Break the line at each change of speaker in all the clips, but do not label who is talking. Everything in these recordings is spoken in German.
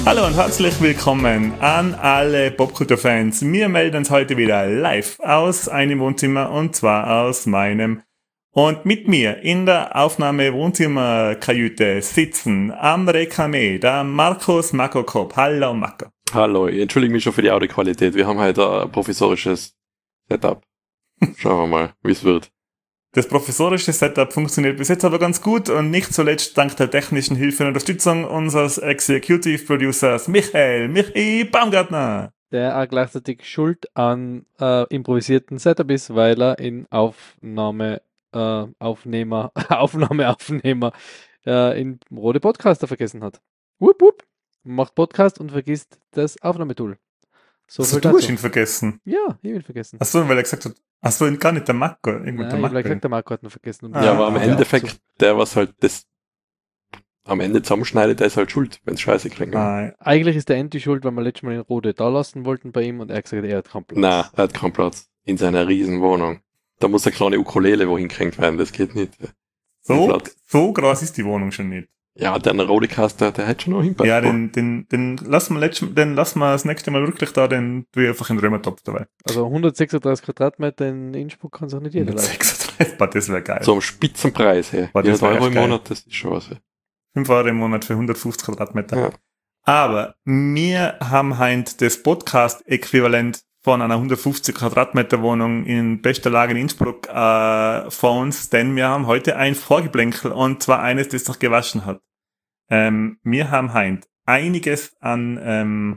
Hallo und herzlich willkommen an alle Popkultur-Fans. Wir melden uns heute wieder live aus einem Wohnzimmer und zwar aus meinem. Und mit mir in der Aufnahme-Wohnzimmer-Kajüte sitzen am Rekame der Markus Makokop. Hallo Marco.
Hallo, ich entschuldige mich schon für die Audioqualität. Wir haben heute ein professorisches Setup. Schauen wir mal, wie es wird.
Das professorische Setup funktioniert bis jetzt aber ganz gut und nicht zuletzt dank der technischen Hilfe und Unterstützung unseres Executive Producers Michi Baumgartner.
Der auch gleichzeitig schuld an improvisierten Setup ist, weil er in Aufnahme in Rode Podcaster vergessen hat. Wupp, wupp. Macht Podcast und vergisst das Aufnahmetool.
So du hast ihn vergessen?
Ja, ich habe ihn vergessen.
Achso, weil er gesagt hat, achso, gar nicht der Marco.
Nein, ich habe gesagt, der Marco hat ihn vergessen.
Ja, aber im Endeffekt, der was halt das am Ende zusammenschneidet, der ist halt schuld, wenn es scheiße klingt.
Eigentlich ist der Enti schuld, weil wir letztes Mal in Rode da lassen wollten bei ihm und er hat gesagt, er hat keinen Platz.
Nein, er hat keinen Platz. In seiner riesen Wohnung. Da muss eine kleine Ukulele wohin gehängt werden, das geht nicht.
So groß ist die Wohnung schon nicht.
Ja, der Rodecaster, der hat schon noch hinpasst.
Ja, den lassen wir das nächste Mal wirklich da, den tue ich einfach in den Römertopf dabei.
Also 136 Quadratmeter in Innsbruck kann sich nicht jeder leisten.
136, das wäre geil.
So am Spitzenpreis, hey.
400
Euro im Monat, das ist schon was.
5 Euro im Monat für 150 Quadratmeter. Ja. Aber wir haben heute das Podcast-Äquivalent von einer 150 Quadratmeter Wohnung in bester Lage in Innsbruck vor uns, denn wir haben heute ein Vorgeplänkel und zwar eines, das sich gewaschen hat. Wir haben heute einiges an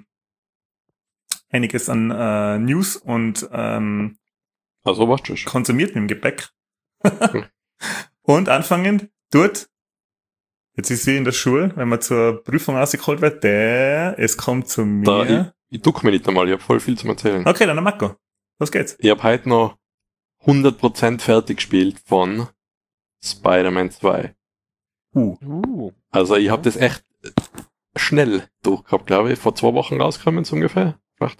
News und
also was schon
konsumiert im Gepäck. Und anfangend dort. Jetzt ist sie in der Schule, wenn man zur Prüfung rausgeholt wird, es kommt zu mir.
Ich duck mich nicht einmal, ich habe voll viel zu erzählen.
Okay, dann Marco. Los geht's.
Ich habe heute noch 100% fertig gespielt von Spider-Man 2. Also ich habe das echt schnell durchgehabt, glaube ich. Vor 2 Wochen rausgekommen so ungefähr. Vielleicht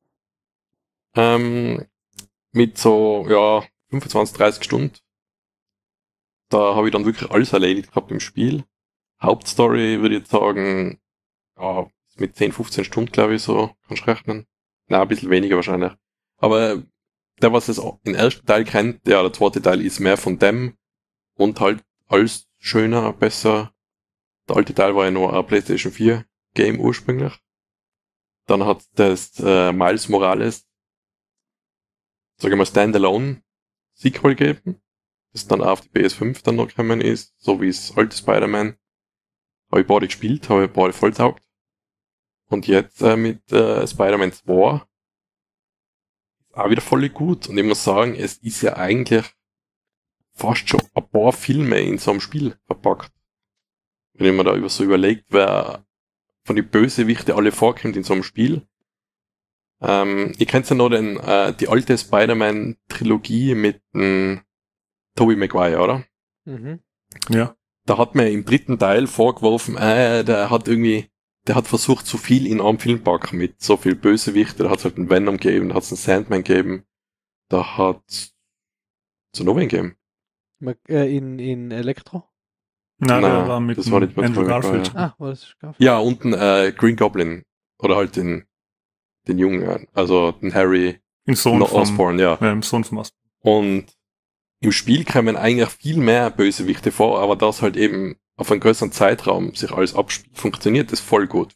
3. Mit so, 25, 30 Stunden. Da habe ich dann wirklich alles erledigt gehabt im Spiel. Hauptstory würde ich jetzt sagen, ja, mit 10, 15 Stunden, glaube ich, so, kannst du rechnen. Nein, ein bisschen weniger wahrscheinlich. Aber der, was es im ersten Teil kennt, ja, der zweite Teil ist mehr von dem und halt alles schöner, besser. Der alte Teil war ja nur ein PlayStation 4 Game ursprünglich. Dann hat das Miles Morales, sag ich mal, Standalone Sequel gegeben, das dann auf die PS5 dann noch gekommen ist, so wie das alte Spider-Man. Habe ich beide gespielt, habe ich beide voll taugt. Und jetzt mit Spider-Man 2 auch wieder voll gut. Und ich muss sagen, es ist ja eigentlich fast schon ein paar Filme in so einem Spiel verpackt. Wenn man da so überlegt, wer von den Bösewichten alle vorkommt in so einem Spiel. Ihr kennt ja noch die alte Spider-Man-Trilogie mit Tobey Maguire, oder?
Mhm.
Ja.
Da hat man im 3. Teil vorgeworfen, der hat versucht, zu viel in einem Film packen mit so viel Bösewichte. Da hat es halt einen Venom gegeben, da hat es einen Sandman gegeben, da hat es noch wen gegeben.
In Elektro?
Nein, der war mit
das war nicht
Andrew Garfield.
Ja. War das Garfield?
Ja, und ein Green Goblin. Oder halt den Jungen, also den Harry
Osborn,
ja.
Im Sohn vom Osborn.
Und im Spiel kommen eigentlich viel mehr Bösewichte vor, aber das halt eben auf einen größeren Zeitraum sich alles abspielt, funktioniert das voll gut.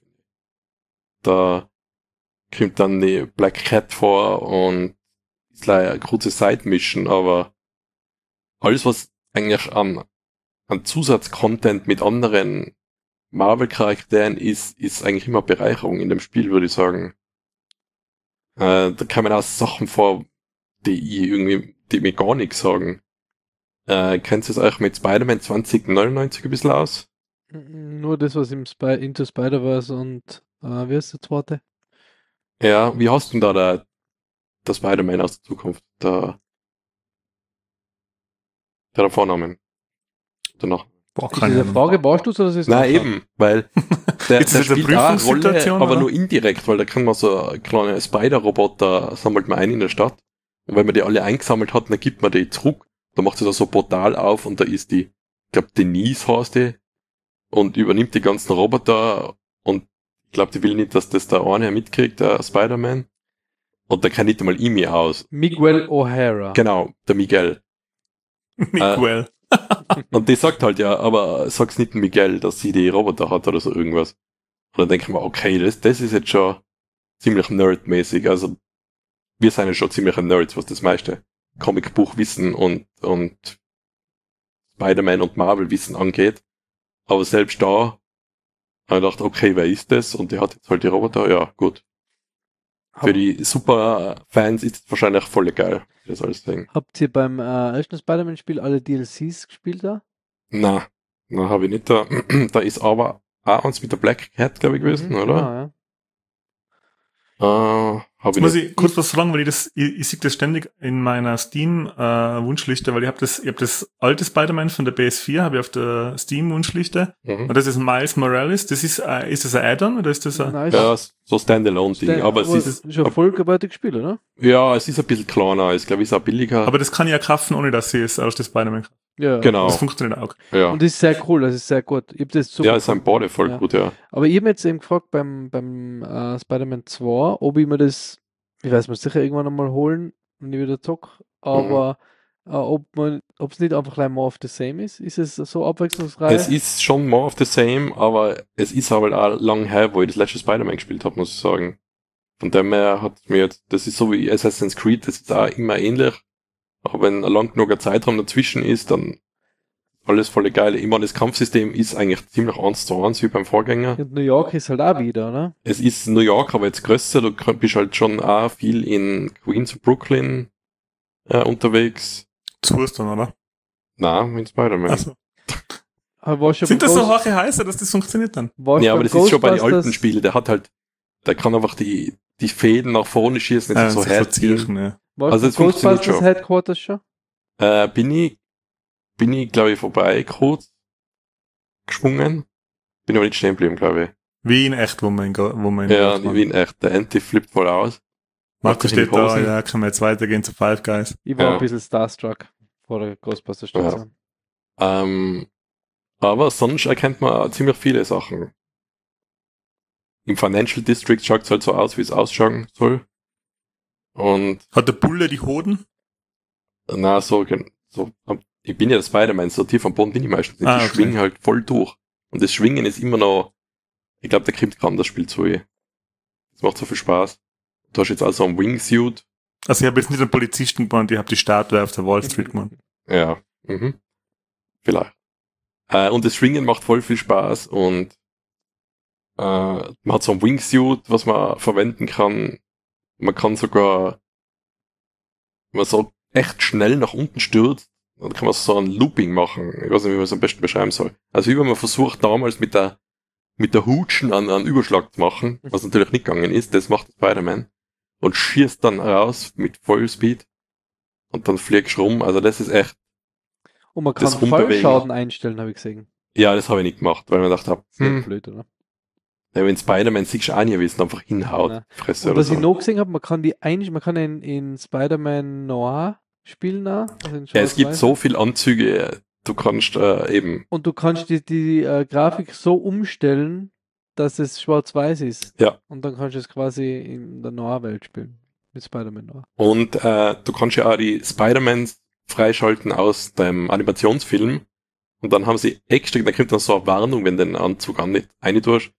Da kommt dann die Black Cat vor und ist leider eine kurze Side-Mission, aber alles, was eigentlich an Zusatzcontent mit anderen Marvel-Charakteren ist eigentlich immer Bereicherung in dem Spiel, würde ich sagen. Da kommen auch Sachen vor, die mir gar nichts sagen. Kennt ihr es euch mit Spider-Man 2099 ein bisschen aus?
Nur das, was im Into Spider-Verse und wie heißt der zweite?
Ja, wie hast du denn da der Spider-Man aus der Zukunft? Der Vornamen. Danach.
Ist diese Frage, warst du oder ist es?
Nein, eben, weil der spielt auch eine Rolle, aber
oder?
nur indirekt, weil da kann man so eine kleine Spider-Roboter, sammelt man ein in der Stadt. Und wenn man die alle eingesammelt hat, dann gibt man die zurück. Da macht sie da so ein Portal auf und da ist die, ich glaube Denise heißt die, und übernimmt die ganzen Roboter und Ich glaube, die will nicht, dass das der eine mitkriegt, der Spider-Man. Und der kennt nicht einmal Imi aus.
Miguel O'Hara.
Genau, der Miguel.
Miguel.
Und die sagt halt, ja, aber sag's nicht Miguel, dass sie die Roboter hat oder so irgendwas. Und dann denke ich mir, okay, das ist jetzt schon ziemlich nerdmäßig. Also, wir sind ja schon ziemliche Nerds, was das meiste Comicbuchwissen und Spider-Man und Marvel-Wissen angeht. Aber selbst da habe ich gedacht, okay, wer ist das? Und die hat jetzt halt die Roboter, ja, gut. Für die Super-Fans ist es wahrscheinlich voll geil, das alles sehen.
Habt ihr beim ersten Spider-Man-Spiel alle DLCs gespielt da?
Na, habe ich nicht. Da ist aber auch eins mit der Black Cat, glaube ich, gewesen, oder?
Genau, ja.
Habe ich
Muss
nicht.
ich kurz was fragen, weil ich sehe das ständig in meiner Steam-Wunschliste, weil ich hab das alte Spider-Man von der PS4, habe ich auf der Steam-Wunschliste.
Mhm.
Und das ist Miles Morales. Das ist das ein Add-on oder ist das ein...
Nice.
Ja, so Standalone-Ding. Aber es ist
schon voll gewaltig Spiel, oder?
ja, es ist ein bisschen kleiner. Ich glaube, es ist auch billiger.
Aber das kann ich ja kaufen, ohne dass ich es aus das Spider-Man kann.
Ja.
Genau.
Das funktioniert auch.
Ja,
Und das ist sehr cool, das ist sehr gut. Ich hab das super
ja, es sind beide voll
Ja.
gut, ja.
Aber ich habe jetzt eben gefragt beim Spider-Man 2, ob ich mir das, ich weiß mir sicher irgendwann einmal holen, wenn ich wieder zock, aber ob es nicht einfach gleich more of the same ist. Ist es so abwechslungsreich?
Es ist schon more of the same, aber es ist aber auch lang her, wo ich das letzte Spider-Man gespielt habe, muss ich sagen. Von dem her hat mir jetzt, das ist so wie Assassin's Creed, das ist auch immer ähnlich. Aber wenn ein lang genuger Zeitraum dazwischen ist, dann alles voll geil. Ich meine, das Kampfsystem ist eigentlich ziemlich 1:1 wie beim Vorgänger.
Und New York ist halt auch wieder, ne?
Es ist New York, aber jetzt größer. Du bist halt schon auch viel in Queens und Brooklyn unterwegs.
Zu Houston, oder?
Nein, in Spider-Man.
Also,
Aber warst du
sind
beim
das so
Ghost-
hohe Heißer, dass das funktioniert dann?
warst du
Ja, aber
beim
das ist schon bei den
Ghostbusters-
alten Spielen. Der kann einfach die Fäden nach vorne schießen, nicht so herziehen.
verziehen, ja.
Warst
Also
du
es
beim
funktioniert
Ghostbusters
schon.
Headquarters schon?
Bin ich, glaube ich, vorbei kurz geschwungen. Bin aber nicht stehen geblieben, glaube ich.
Wie in echt, wo man in
Ja,
Dortmund-
wie in echt. Der Anti flippt voll aus.
Marco
macht sich in die
steht da,
Hosen.
ja, können wir jetzt weitergehen zu Five Guys.
Ich war
Ja.
ein bisschen starstruck vor der Ghostbusters-Station.
Aber sonst erkennt man ziemlich viele Sachen. Im Financial District schaut es halt so aus, wie es ausschauen soll. Und
Hat der Bulle die Hoden?
na, ich bin ja der Spider-Man, so tief am Boden bin ich meistens nicht. Ich
Okay.
schwinge halt voll durch. Und das Schwingen ist immer noch, ich glaube, der kommt kaum das Spiel zu. Das macht so viel Spaß. Du hast jetzt also einen Wingsuit.
Also ich habe jetzt nicht einen Polizisten gemeint, ich habe die Statue auf der Wall Street gemeint.
Ja, vielleicht. Und das Schwingen macht voll viel Spaß und man hat so einen Wingsuit, was man verwenden kann. Man kann sogar, wenn man so echt schnell nach unten stürzt, dann kann man so ein Looping machen. Ich weiß nicht, wie man es am besten beschreiben soll. Also wie wenn man versucht damals mit der Hutschen einen Überschlag zu machen, was natürlich nicht gegangen ist, das macht Spider-Man. Und schießt dann raus mit Vollspeed und dann fliegst du rum. Also das ist echt,
Und man kann
das Rumbewegen.
Fallschaden einstellen, habe ich gesehen.
ja, das habe ich nicht gemacht, weil ich mir gedacht habe,
Sehr blöd, oder?
ja, wenn Spider-Man siehst du auch nie, wie es einfach hinhaut.
Nein.
Fresse
Und
oder
was
so.
ich noch gesehen habe, man kann in Spider-Man Noir spielen auch. Also in
Ja, es gibt
Schwarz-Weiß.
so viele Anzüge, du kannst eben,
Und du kannst die Grafik so umstellen, dass es schwarz-weiß ist.
Ja.
Und dann kannst du es quasi in der Noir-Welt spielen. Mit Spider-Man Noir.
und du kannst ja auch die Spider-Mans freischalten aus deinem Animationsfilm und dann haben sie extra, da kommt dann so eine Warnung, wenn du den Anzug rein tust,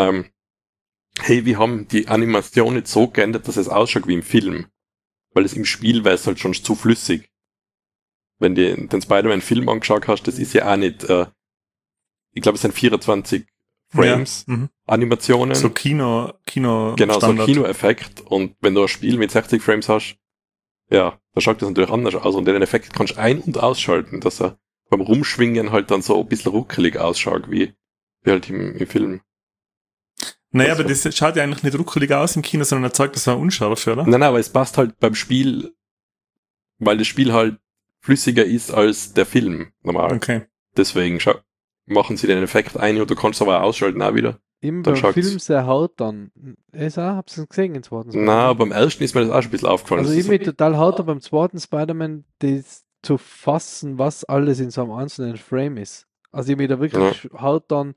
hey, wir haben die Animation nicht so geändert, dass es ausschaut wie im Film, weil es im Spiel wäre es halt schon zu flüssig. Wenn du den Spider-Man-Film angeschaut hast, das ist ja auch nicht, ich glaube, es sind 24 Frames,
Ja. Mhm.
Animationen.
So Kino
Genau, so ein
Standard.
Kinoeffekt. Und wenn du ein Spiel mit 60 Frames hast, ja, da schaut das natürlich anders aus. Und den Effekt kannst du ein- und ausschalten, dass er beim Rumschwingen halt dann so ein bisschen ruckelig ausschaut, wie halt im Film.
Naja,
Also-
aber das schaut ja eigentlich nicht ruckelig aus im Kino, sondern erzeugt das war unscharf, oder?
Nein, aber es passt halt beim Spiel, weil das Spiel halt flüssiger ist als der Film normal.
Okay.
Deswegen machen sie den Effekt ein und du kannst aber auch ausschalten auch wieder.
Eben
Dann
beim
schaut's-
Film sehr haut dann. Habt ihr es gesehen im zweiten
Na, beim ersten ist mir das auch schon ein bisschen aufgefallen.
Also
Das
ich
ist
bin total haut beim zweiten Spider-Man, das zu fassen, was alles in so einem einzelnen Frame ist. Also ich mir da wirklich haut dann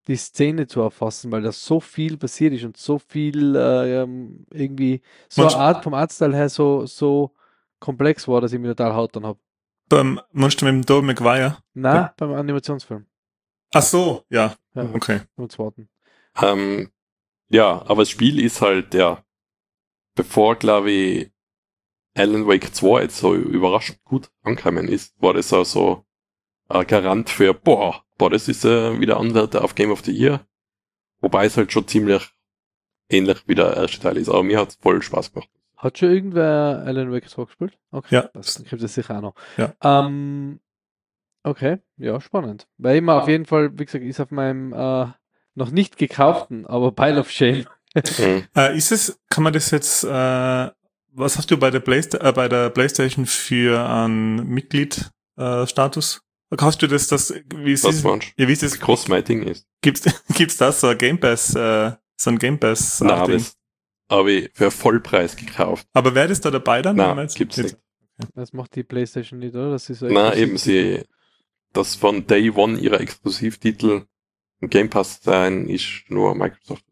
die Szene zu erfassen, weil da so viel passiert ist und so viel irgendwie so eine Art vom Artstyle her so komplex war, dass ich mich total haut dann habe.
Meinst du mit dem Tobey Maguire?
Nein, beim Animationsfilm.
Ach so, ja.
Ja,
Okay.
muss warten.
Ja, aber das Spiel ist halt, ja, bevor, glaube ich, Alan Wake 2 jetzt so überraschend gut angekommen ist, war das auch so ein Garant für, boah, das ist wieder Anwärter auf Game of the Year. Wobei es halt schon ziemlich ähnlich wie der erste Teil ist. Aber mir hat's voll Spaß gemacht.
Hat schon irgendwer Alan Wake 2 gespielt? Okay,
Ja.
das gibt es sicher auch noch.
Ja.
Okay, ja, spannend. Weil immer auf jeden Fall, wie gesagt, ist auf meinem noch nicht gekauften, aber Pile of Shame.
Kann man das jetzt, was hast du bei der PlayStation für einen Mitglied-Status? Hast du das, wie ist
Was meinst du?
Ja, wie ist das?
Cross-Mating ist.
Gibt's das, so ein Game Pass, Nein,
das habe ich für Vollpreis gekauft.
Aber wäre das da dabei dann?
Nein, gibt's nicht.
Das macht die PlayStation nicht, oder? Das ist so
Nein, eben das von Day One ihrer Exklusivtitel im Game Pass sein, ist nur Microsoft.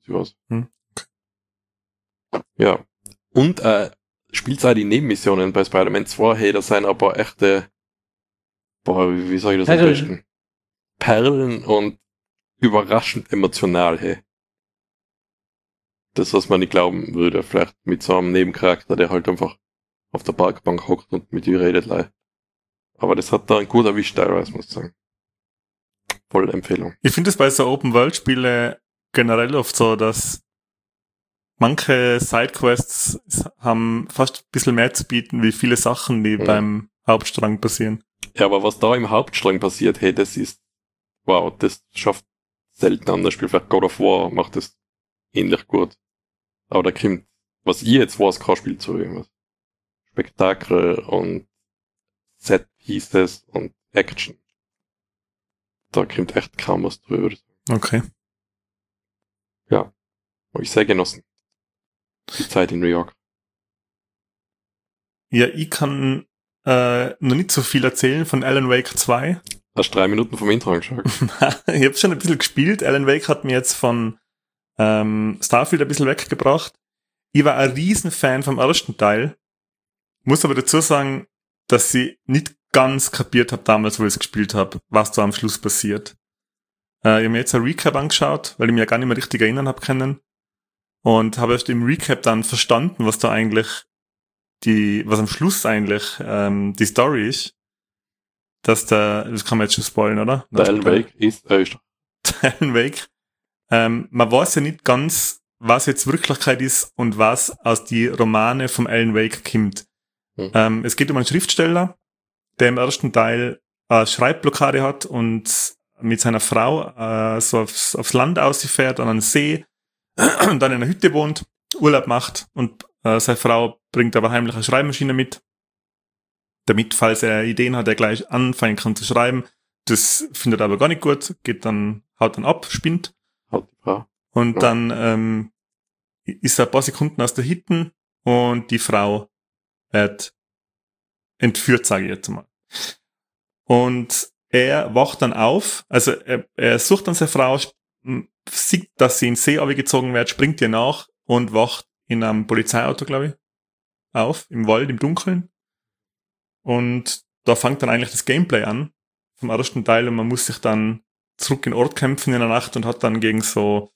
Ja. Und spielt auch die Nebenmissionen bei Spider-Man 2, hey, das sind aber echte, wie sag ich das am besten? Perlen und überraschend emotional, hey. Das, was man nicht glauben würde, vielleicht mit so einem Nebencharakter, der halt einfach auf der Parkbank hockt und mit dir redet, leider. Aber das hat da ein gut erwischt, teilweise, muss ich sagen. Voll Empfehlung.
Ich finde es bei so Open-World-Spiele generell oft so, dass manche Sidequests haben fast ein bisschen mehr zu bieten, wie viele Sachen, die beim Hauptstrang passieren.
Ja, aber was da im Hauptstrang passiert, hey, das ist, wow, das schafft selten an das Spiel. Vielleicht God of War macht das ähnlich gut. Aber da kommt, was ich jetzt weiß, kein Spiel zu irgendwas. Spektakel und Set-Pieces und Action. Da kommt echt kaum was drüber.
Okay.
Ja. Habe ich sehr genossen. Die Zeit in New York.
Ja, ich kann noch nicht so viel erzählen von Alan Wake 2.
Hast 3 Minuten vom Intro angeschaut?
Ich habe schon ein bisschen gespielt. Alan Wake hat mir jetzt von Starfield ein bisschen weggebracht. Ich war ein Riesenfan vom ersten Teil. Muss aber dazu sagen, dass ich nicht ganz kapiert habe damals, wo ich es gespielt habe, was da am Schluss passiert. Ich habe mir jetzt ein Recap angeschaut, weil ich mich ja gar nicht mehr richtig erinnern habe können. Und habe erst im Recap dann verstanden, was da eigentlich was am Schluss eigentlich die Story ist. Das kann man jetzt schon spoilern, oder?
Der Alan Wake ist
Der Alan Wake. Man weiß ja nicht ganz, was jetzt Wirklichkeit ist und was aus die Romane vom Alan Wake kommt. Es geht um einen Schriftsteller, der im ersten Teil eine Schreibblockade hat und mit seiner Frau so aufs Land ausfährt, an einen See und dann in einer Hütte wohnt, Urlaub macht und seine Frau bringt aber heimlich eine Schreibmaschine mit, damit, falls er Ideen hat, er gleich anfangen kann zu schreiben. Das findet er aber gar nicht gut, haut dann ab, spinnt. Und dann ist er ein paar Sekunden aus der Hütte und die Frau wird entführt, sage ich jetzt mal. Und er wacht dann auf, also er sucht dann seine Frau, sieht, dass sie in den See abgezogen wird, springt ihr nach und wacht in einem Polizeiauto, glaube ich, auf, im Wald, im Dunkeln. Und da fängt dann eigentlich das Gameplay an, vom ersten Teil, und man muss sich dann zurück in den Ort kämpfen in der Nacht und muss dann gegen so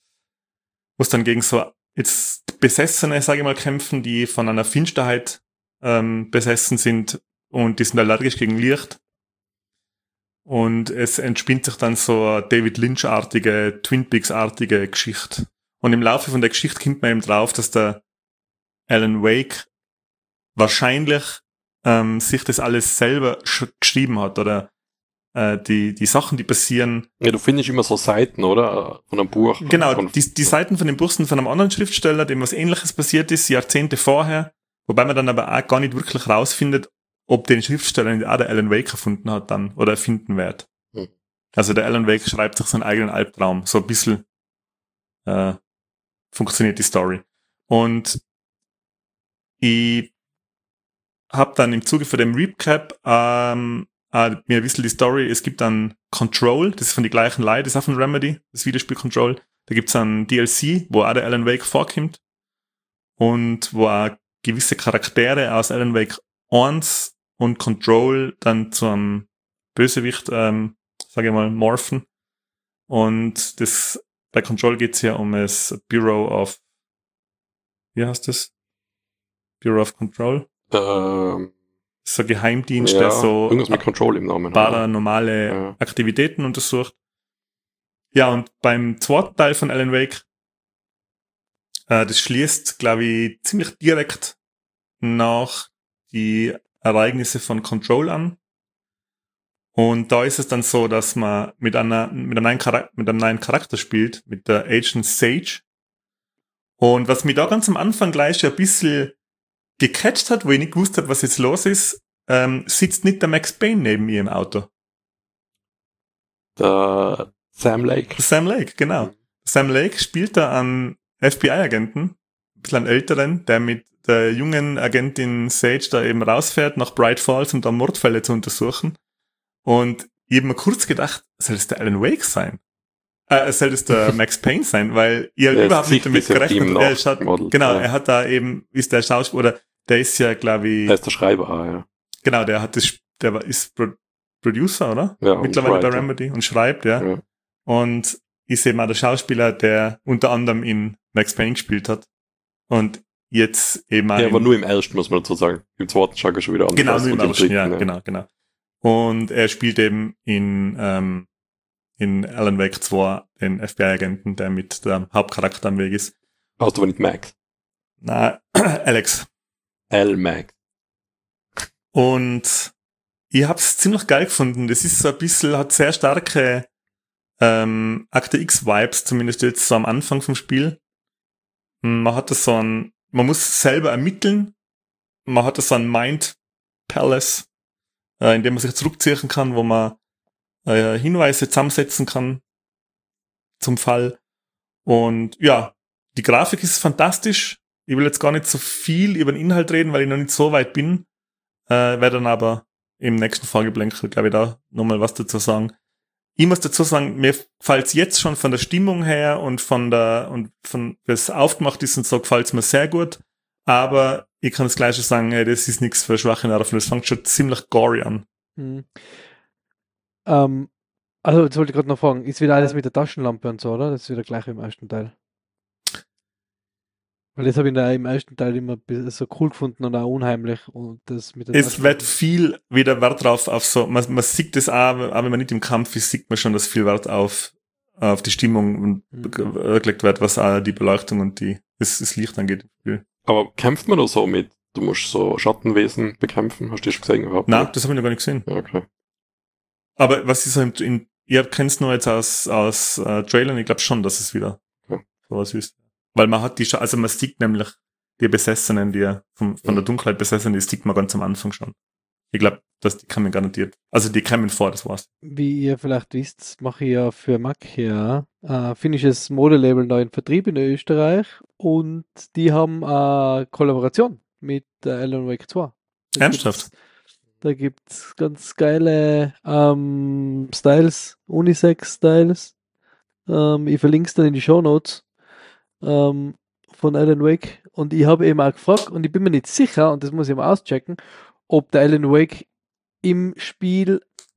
jetzt Besessene, sage ich mal, kämpfen, die von einer Finsterheit besessen sind und die sind allergisch gegen Licht. Und es entspinnt sich dann so eine David Lynch-artige, Twin Peaks-artige Geschichte. Und im Laufe von der Geschichte kommt man eben drauf, dass der Alan Wake wahrscheinlich sich das alles selber geschrieben hat, oder die Sachen, die passieren.
Ja, du findest immer so Seiten, oder? Von einem Buch.
Genau, die Seiten von dem Buch sind von einem anderen Schriftsteller, dem was Ähnliches passiert ist, Jahrzehnte vorher, wobei man dann aber auch gar nicht wirklich rausfindet, ob den Schriftsteller nicht auch der Alan Wake erfunden hat dann, oder erfinden wird. Also der Alan Wake schreibt sich seinen eigenen Albtraum. So ein bisschen funktioniert die Story. Und ich habe dann im Zuge von dem Recap mir ein bisschen die Story, es gibt dann Control, das ist von die gleichen Leute, das ist auch von Remedy, das Videospiel Control. Da gibt's einen DLC, wo auch der Alan Wake vorkommt und wo auch gewisse Charaktere aus Alan Wake 1 und Control dann zu einem Bösewicht, sage ich mal, morphen. Und das bei Control geht's ja um das Bureau of, wie heißt das? Bureau of Control? So ein Geheimdienst, der so
irgendwas mit Control im Namen
paranormale Aktivitäten untersucht. Ja, und beim zweiten Teil von Alan Wake, das schließt, glaube ich, ziemlich direkt nach die Ereignisse von Control an. Und da ist es dann so, dass man mit einem neuen Charakter spielt, mit der Agent Sage. Und was mich da ganz am Anfang gleich ein bisschen gecatcht hat, wo ich nicht gewusst habe, was jetzt los ist, sitzt nicht der Max Payne neben ihr im Auto.
Der Sam Lake.
Sam Lake, genau. Sam Lake spielt da einen FBI-Agenten, ein bisschen einen älteren, der mit der jungen Agentin Sage da eben rausfährt nach Bright Falls, um da Mordfälle zu untersuchen. Und ich habe mir kurz gedacht, soll es der Alan Wake sein? Soll es der Max Payne sein? Weil ich halt überhaupt nicht damit gerechnet habe. Genau, er hat da eben, ist der Schauspieler, oder der ist ja, glaube ich...
Der ist der Schreiber, ja.
Genau, ist Producer, oder?
Ja,
mittlerweile bei Remedy und schreibt, ja. Und ist eben auch der Schauspieler, der unter anderem in Max Payne gespielt hat. Und jetzt eben auch...
Ja, aber nur im ersten, muss man dazu sagen. Im zweiten schaut er schon wieder an.
Genau, nur im ersten, ja, genau. Und er spielt eben in Alan Wake 2 den FBI-Agenten, der mit dem Hauptcharakter am Weg ist.
Hast du aber nicht Max?
Na, Alex.
Max.
Und ich hab's ziemlich geil gefunden. Das ist so ein bisschen, hat sehr starke Akte X-Vibes, zumindest jetzt so am Anfang vom Spiel. Man hat das man muss selber ermitteln. Man hat das so ein Mind Palace, in dem man sich zurückziehen kann, wo man Hinweise zusammensetzen kann zum Fall. Und ja, die Grafik ist fantastisch. Ich will jetzt gar nicht so viel über den Inhalt reden, weil ich noch nicht so weit bin. Werde dann aber im nächsten Vorgeblänkel, glaube ich, da nochmal was dazu sagen. Ich muss dazu sagen, mir gefällt es jetzt schon von der Stimmung her und von wie es aufgemacht ist und so, gefällt es mir sehr gut. Aber ich kann das Gleiche sagen, das ist nichts für schwache Nerven. Das fängt schon ziemlich gory an.
Also, jetzt wollte ich gerade noch fragen, ist wieder alles mit der Taschenlampe und so, oder? Das ist wieder gleich im ersten Teil. Weil das habe ich im ersten Teil immer so cool gefunden und auch unheimlich. Und das mit der
es wird viel wieder Wert drauf auf so, man sieht das auch wenn man nicht im Kampf ist, sieht man schon, dass viel Wert auf die Stimmung gelegt wird, was auch die Beleuchtung und das Licht angeht.
Aber kämpft man da so mit, du musst so Schattenwesen bekämpfen? Hast du das schon gesehen überhaupt?
Nein, das habe ich noch gar nicht gesehen.
Ja, okay.
Aber was ist so ihr kennt es nur jetzt aus Trailern, ich glaube schon, dass es wieder sowas ist. Weil man hat man sieht nämlich die Besessenen, die von der Dunkelheit Besessenen, die sieht man ganz am Anfang schon. Ich glaube, dass die kommen garantiert. Also die kommen vor, das war's.
Wie ihr vielleicht wisst, mache ich ja für Macchia finnisches Modelabel neuen Vertrieb in Österreich und die haben eine Kollaboration mit Alan Wake 2.
Ernsthaft?
Da gibt's ganz geile Styles, Unisex-Styles. Ich verlinke es dann in die Shownotes von Alan Wake. Und ich habe eben auch gefragt, und ich bin mir nicht sicher, und das muss ich mal auschecken, ob der Alan Wake im Spiel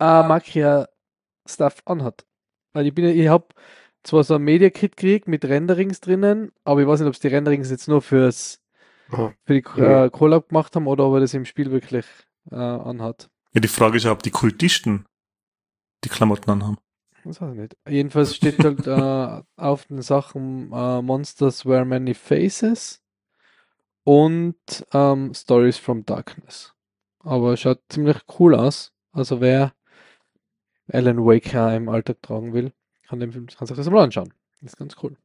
Macchia-Stuff anhat. Weil ich habe zwar so ein Media-Kit gekriegt mit Renderings drinnen, aber ich weiß nicht, ob es die Renderings jetzt nur für die Collab gemacht haben oder ob er das im Spiel wirklich anhat.
Ja, die Frage ist ja, ob die Kultisten die Klamotten anhaben.
Das weiß ich nicht. Jedenfalls steht halt auf den Sachen Monsters Wear Many Faces und Stories from Darkness. Aber schaut ziemlich cool aus. Also wer Alan Wake im Alltag tragen will, kann sich das mal anschauen. Das ist ganz cool.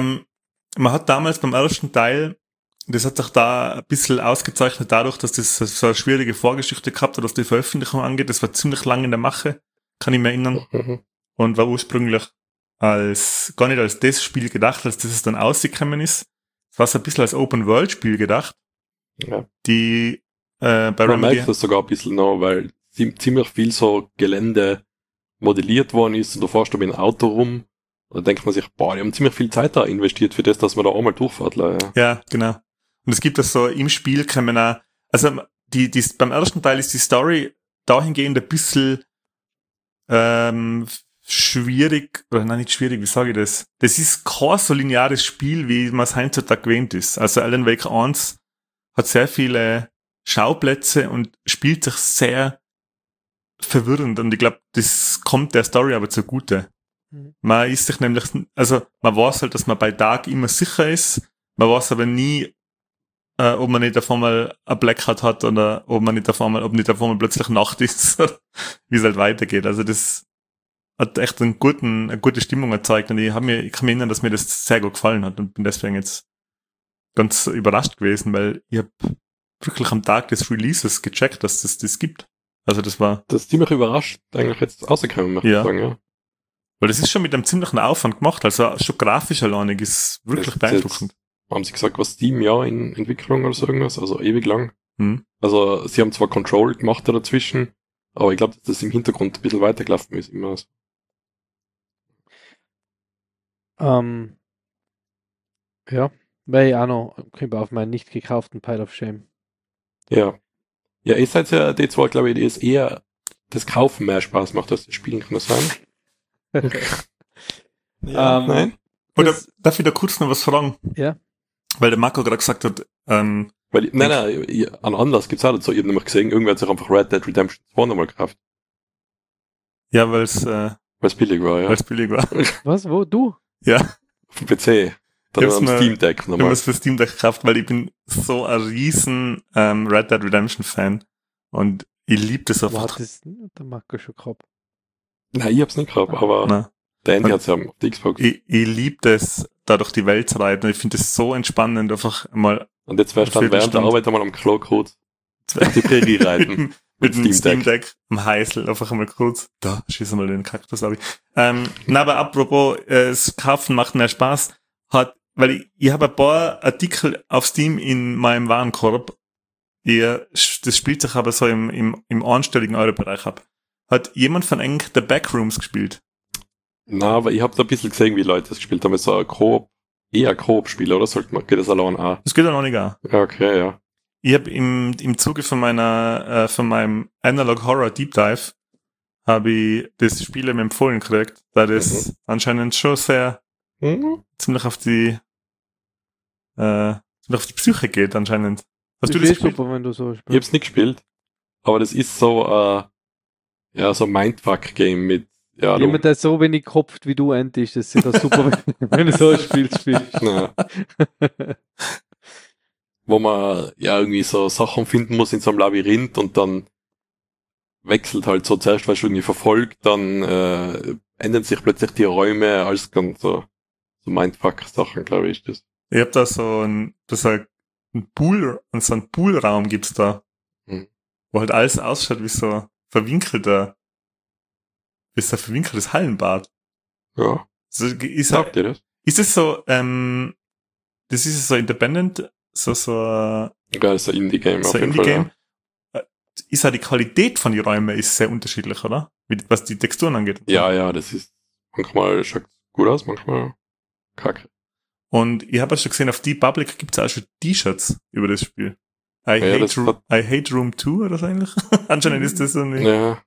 Man hat damals beim ersten Teil, das hat sich da ein bisschen ausgezeichnet dadurch, dass das so eine schwierige Vorgeschichte gehabt hat, was die Veröffentlichung angeht. Das war ziemlich lang in der Mache, kann ich mir erinnern. Und war ursprünglich gar nicht als das Spiel gedacht, als das es dann ausgekommen ist. Es war so ein bisschen als Open-World-Spiel gedacht.
Ja.
Die bei
Man merkt das sogar ein bisschen noch, weil ziemlich viel so Gelände modelliert worden ist und du fährst da mit dem Auto rum. Und dann denkt man sich, boah, die haben ziemlich viel Zeit da investiert für das, dass man da einmal durchfährt.
Ja, genau. Und es gibt das so, im Spiel kann man auch, also beim ersten Teil ist die Story dahingehend ein bisschen schwierig, oder nein, nicht schwierig, wie sage ich das? Das ist kein so lineares Spiel, wie man es heutzutage gewöhnt ist. Also Alan Wake 1 hat sehr viele Schauplätze und spielt sich sehr verwirrend und ich glaube, das kommt der Story aber zugute. Man ist sich nämlich, also man weiß halt, dass man bei Tag immer sicher ist, man weiß aber nie, ob man nicht auf einmal ein Blackout hat oder ob nicht auf einmal plötzlich Nacht ist, wie es halt weitergeht. Also das hat echt eine gute Stimmung erzeugt und ich kann mich erinnern, dass mir das sehr gut gefallen hat und bin deswegen jetzt ganz überrascht gewesen, weil ich habe wirklich am Tag des Releases gecheckt, dass das gibt. Also das ist
ziemlich überrascht eigentlich jetzt rausgekommen, möchte ich sagen, ja.
Weil das ist schon mit einem ziemlichen Aufwand gemacht, also schon grafisch alleinig ist wirklich beeindruckend.
Haben sie gesagt, was 7 Jahre in Entwicklung oder so irgendwas, also ewig lang. Also sie haben zwar Control gemacht da dazwischen, aber ich glaube, dass das im Hintergrund ein bisschen weitergelaufen ist. Immer so.
Ja, weil ich auch noch auf meinen nicht gekauften Pile of Shame.
Ja. Ja, ihr seid ja die zwei, glaube ich, die ist eher das Kaufen mehr Spaß macht, als das Spielen, kann das sein?
Nein? Oder darf ich da kurz noch was fragen?
Ja.
Weil der Marco gerade gesagt hat,
an Anlass gibt's auch dazu. Ich habe nämlich gesehen, irgendwer hat sich einfach Red Dead Redemption 2 nochmal gekauft.
Ja, weil es
billig war, ja.
Weil es billig war.
Was, wo, du?
Ja.
Auf dem PC. Dann am Steam Deck
nochmal. Ich habe es für Steam Deck gekauft, weil ich bin so ein riesen Red Dead Redemption Fan und ich liebe das einfach.
War das der Marco schon gehabt?
Nein, ich hab's nicht gehabt, aber der Andy hat's ja auf der Xbox.
Ich liebe das, da durch die Welt zu reiten. Ich finde das so entspannend, einfach mal.
Und jetzt wärst du dann während der Arbeit einmal am Klo kurz die Prärie reiten.
Mit dem Steam Deck am Heißel, einfach einmal kurz. Da, schießen wir den Kaktus, glaube ich. Aber apropos, das Kaufen macht mehr Spaß. Weil ich habe ein paar Artikel auf Steam in meinem Warenkorb. Das spielt sich aber so im einstelligen Euro-Bereich ab. Hat jemand von euch The Backrooms gespielt?
Na, aber ich habe da ein bisschen gesehen, wie Leute das gespielt haben. So ein eher Koop-Spiel, oder? Geht das allein auch?
Das geht auch noch nicht auch.
Ja, okay, ja.
Ich habe im Zuge von meinem Analog Horror Deep Dive habe ich das Spiel ihm empfohlen gekriegt, da das anscheinend schon sehr ziemlich auf die Psyche geht anscheinend. Hast du das gespielt?
Super, wenn du so spielst.
Ich hab's nicht gespielt, aber das ist so so ein Mindfuck-Game mit
jemand, der so wenig kopft wie du, Andy, ist das sicher super, wenn du so ein Spiel spielst.
Ja. Wo man irgendwie so Sachen finden muss in so einem Labyrinth und dann wechselt halt so, zuerst weil du irgendwie verfolgt, dann ändern sich plötzlich die Räume, alles ganz so Mindfuck-Sachen, glaube ich, ist das.
Ich hab da so ein Poolraum gibt's da, wo halt alles ausschaut wie so ein verwinkeltes Hallenbad.
Ja.
Also,
Sagt ihr das?
Ist es so, das ist so independent, so
das ist ein Indie-Game auf jeden Fall. Ja.
Ist ja die Qualität von den Räumen ist sehr unterschiedlich, oder? Was die Texturen angeht.
Ja, das ist manchmal schaut gut aus, manchmal kacke.
Und ich habe ja schon gesehen, auf D-Public gibt's auch schon T-Shirts über das Spiel. I hate Room 2 oder so ähnlich. Anscheinend ist das so nicht.
Ja.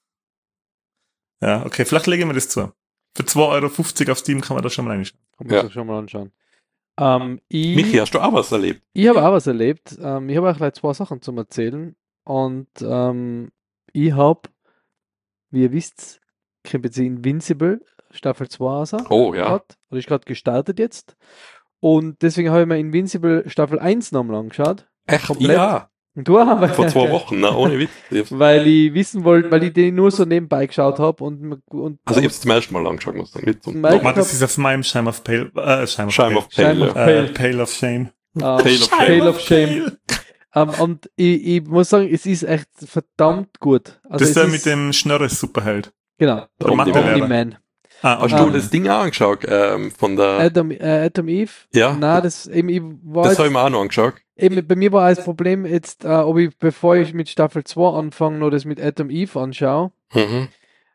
Ja, okay, vielleicht legen wir das zu. Für 2,50 € auf Steam kann man das schon mal reinschauen.
Kann man das schon mal anschauen.
Michi, hast du auch was erlebt?
Ich habe auch was erlebt. Ich habe auch gleich 2 Sachen zum Erzählen. Und ich habe, wie ihr wisst, kommt Invincible Staffel 2 raus.
Oh ja.
Und ist gerade gestartet jetzt. Und deswegen habe ich mir Invincible Staffel 1 nochmal angeschaut.
Echt?
Komplett.
Ja.
Und du auch?
Vor 2 Wochen, ohne Witz.
Weil ich wissen wollte, weil ich den nur so nebenbei geschaut habe. Und
also ich habe es zum ersten Mal angeschaut, muss ich sagen.
Das ist auf meinem Shame of Pale.
Pale
of Shame.
Pale of Shame. Und ich muss sagen, es ist echt verdammt gut. Also
das ist der mit dem Schnörres Superheld.
Genau. Der Omni-Man.
Hast du das Ding auch angeschaut? Von der
Adam Eve?
Ja.
Nein, das habe ich
mir auch noch angeschaut.
Eben, bei mir war das Problem jetzt, ob ich, bevor ich mit Staffel 2 anfange, noch das mit Adam Eve anschaue.
Mhm.